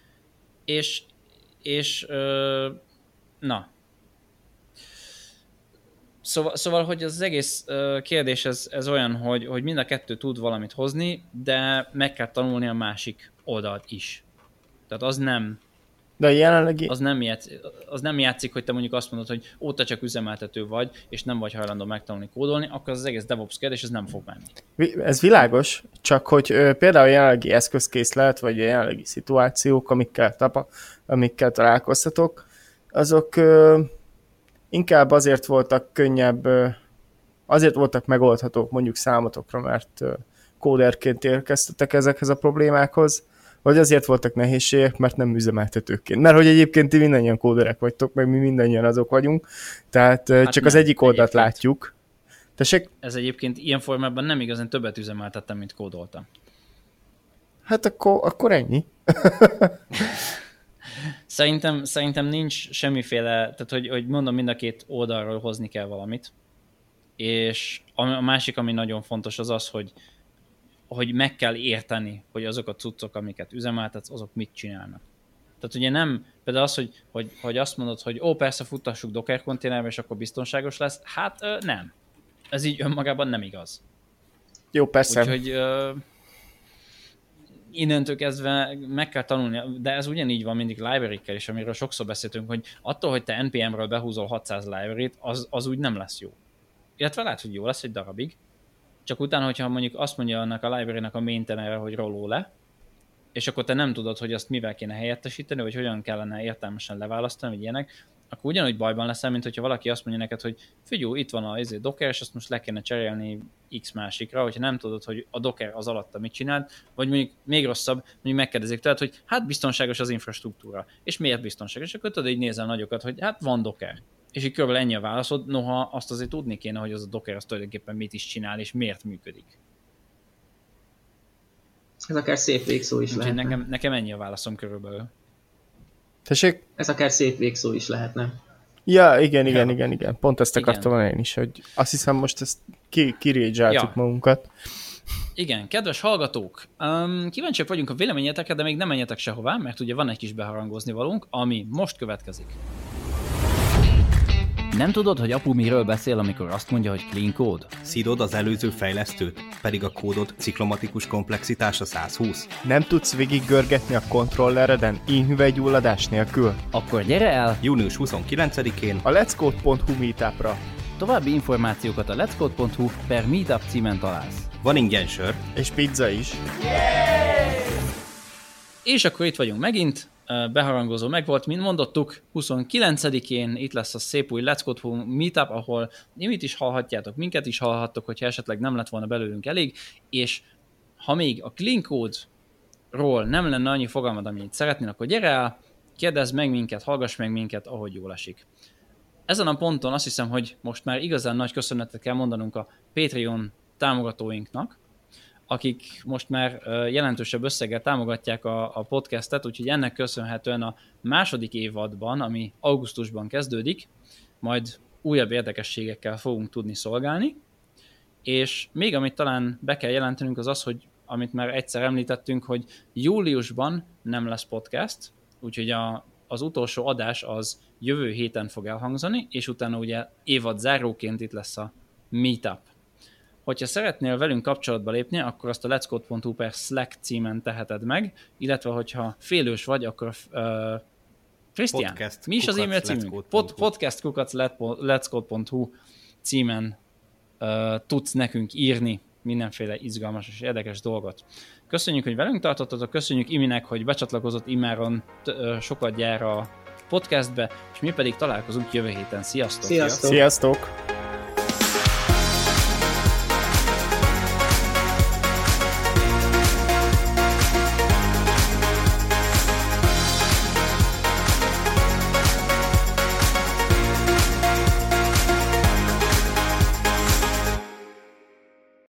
És, és uh, na, Szóval, szóval, hogy az egész uh, kérdés ez, ez olyan, hogy, hogy mind a kettő tud valamit hozni, de meg kell tanulni a másik oldalt is. Tehát az nem, de jelenlegi... az nem, játsz, az nem játszik, hogy te mondjuk azt mondod, hogy ó, te csak üzemeltető vagy, és nem vagy hajlandó megtanulni kódolni, akkor az egész DevOps kérdés, ez nem fog menni. Ez világos, csak hogy ö, például a jelenlegi eszközkészlet, vagy a jelenlegi szituációk, amikkel, tapa, amikkel találkoztatok, azok ö, inkább azért voltak könnyebb, ö, azért voltak megoldhatók mondjuk számotokra, mert ö, kóderként érkeztetek ezekhez a problémákhoz, vagy azért voltak nehézségek, mert nem üzemeltetőként. Mert hogy egyébként ti mindannyian kóderek vagytok, meg mi mindannyian azok vagyunk, tehát hát csak nem, az egyik oldalt látjuk. Tessék? Ez egyébként ilyen formában nem igazán többet üzemeltettem, mint kódoltam. Hát akkor, akkor ennyi. Szerintem, szerintem nincs semmiféle, tehát hogy, hogy mondom, mind a két oldalról hozni kell valamit, és a másik, ami nagyon fontos, az az, hogy hogy meg kell érteni, hogy azok a cuccok, amiket üzemeltetsz, azok mit csinálnak. Tehát ugye nem, például az, hogy, hogy, hogy azt mondod, hogy ó, persze futtassuk Docker konténerbe, és akkor biztonságos lesz, hát ö, nem. Ez így önmagában nem igaz. Jó, persze. Úgyhogy ö, innentől kezdve meg kell tanulni, de ez ugyanígy van mindig library-kkel is, amiről sokszor beszéltünk, hogy attól, hogy te en pé em-ről behúzol hatszáz library-t, az, az úgy nem lesz jó. Illetve lehet, hogy jó lesz egy darabig, csak utána, hogyha mondjuk azt mondja annak a library-nek a maintainer-re, hogy rolló le, és akkor te nem tudod, hogy azt mivel kéne helyettesíteni, vagy hogyan kellene értelmesen leválasztani, vagy ilyenek, akkor ugyanúgy bajban leszel, mint hogyha valaki azt mondja neked, hogy figyelj, itt van a izé, Docker, és azt most le kéne cserélni X másikra, hogyha nem tudod, hogy a Docker az alatta mit csinál, vagy mondjuk még rosszabb, mondjuk megkérdezik tőled, hogy hát biztonságos az infrastruktúra. És miért biztonságos? És akkor tudod, így nézel nagyokat, hogy hát van Docker. És így körülbelül ennyi a válaszod, noha azt azért tudni kéne, hogy az a Docker az tulajdonképpen mit is csinál, és miért működik. Ez akár szép végszó is Úgyhogy lehetne. Nekem, nekem ennyi a válaszom körülbelül. Tessék? Ez akár szép végszó is lehetne. Ja, igen, igen, ja. igen, igen. Pont ezt igen. akartam én is, hogy azt hiszem most ezt ki, kirédzsáltuk ja. magunkat. Igen, kedves hallgatók, um, kíváncsiak vagyunk a véleményetekre, de még nem menjetek sehová, mert ugye van egy kis beharangozni valónk, ami most következik. Nem tudod, hogy apu miről beszél, amikor azt mondja, hogy clean code? Szidod az előző fejlesztőt, pedig a kódod ciklomatikus komplexitása száz húsz? Nem tudsz végig görgetni a kontrollereden inhüvelygyulladás nélkül? Akkor gyere el június huszonkilencedikén a letscode pont hu meetupra. További információkat a letscode pont hu per meetup címen találsz. Van ingyen sör. És pizza is. És akkor itt vagyunk megint, beharangozó megvolt, mint mondottuk, huszonkilencedikén itt lesz a szép új Let's Code pont hu meetup, ahol mit is hallhatjátok, minket is hallhattok, hogyha esetleg nem lett volna belőlünk elég, és ha még a Clean Code-ról nem lenne annyi fogalmad, amit szeretnél, akkor gyere el, kérdezz meg minket, hallgass meg minket, ahogy jól esik. Ezen a ponton azt hiszem, hogy most már igazán nagy köszönetet kell mondanunk a Patreon támogatóinknak, akik most már jelentősebb összeggel támogatják a, a podcastet, úgyhogy ennek köszönhetően a második évadban, ami augusztusban kezdődik, majd újabb érdekességekkel fogunk tudni szolgálni, és még amit talán be kell jelentenünk az az, hogy amit már egyszer említettünk, hogy júliusban nem lesz podcast, úgyhogy a, az utolsó adás az jövő héten fog elhangzani, és utána ugye évad záróként itt lesz a meetup. Hogyha szeretnél velünk kapcsolatba lépni, akkor azt a letscode pont hu per Slack címen teheted meg, illetve hogyha félős vagy, akkor Krisztián, uh, mi is az e-mail címünk? Pod, podcast kukac letscode pont hu címen uh, tudsz nekünk írni mindenféle izgalmas és érdekes dolgot. Köszönjük, hogy velünk tartottatok, köszönjük Iminek, hogy becsatlakozott immáron uh, sokadjára a podcastbe, és mi pedig találkozunk jövő héten. Sziasztok! Sziasztok! Sziasztok.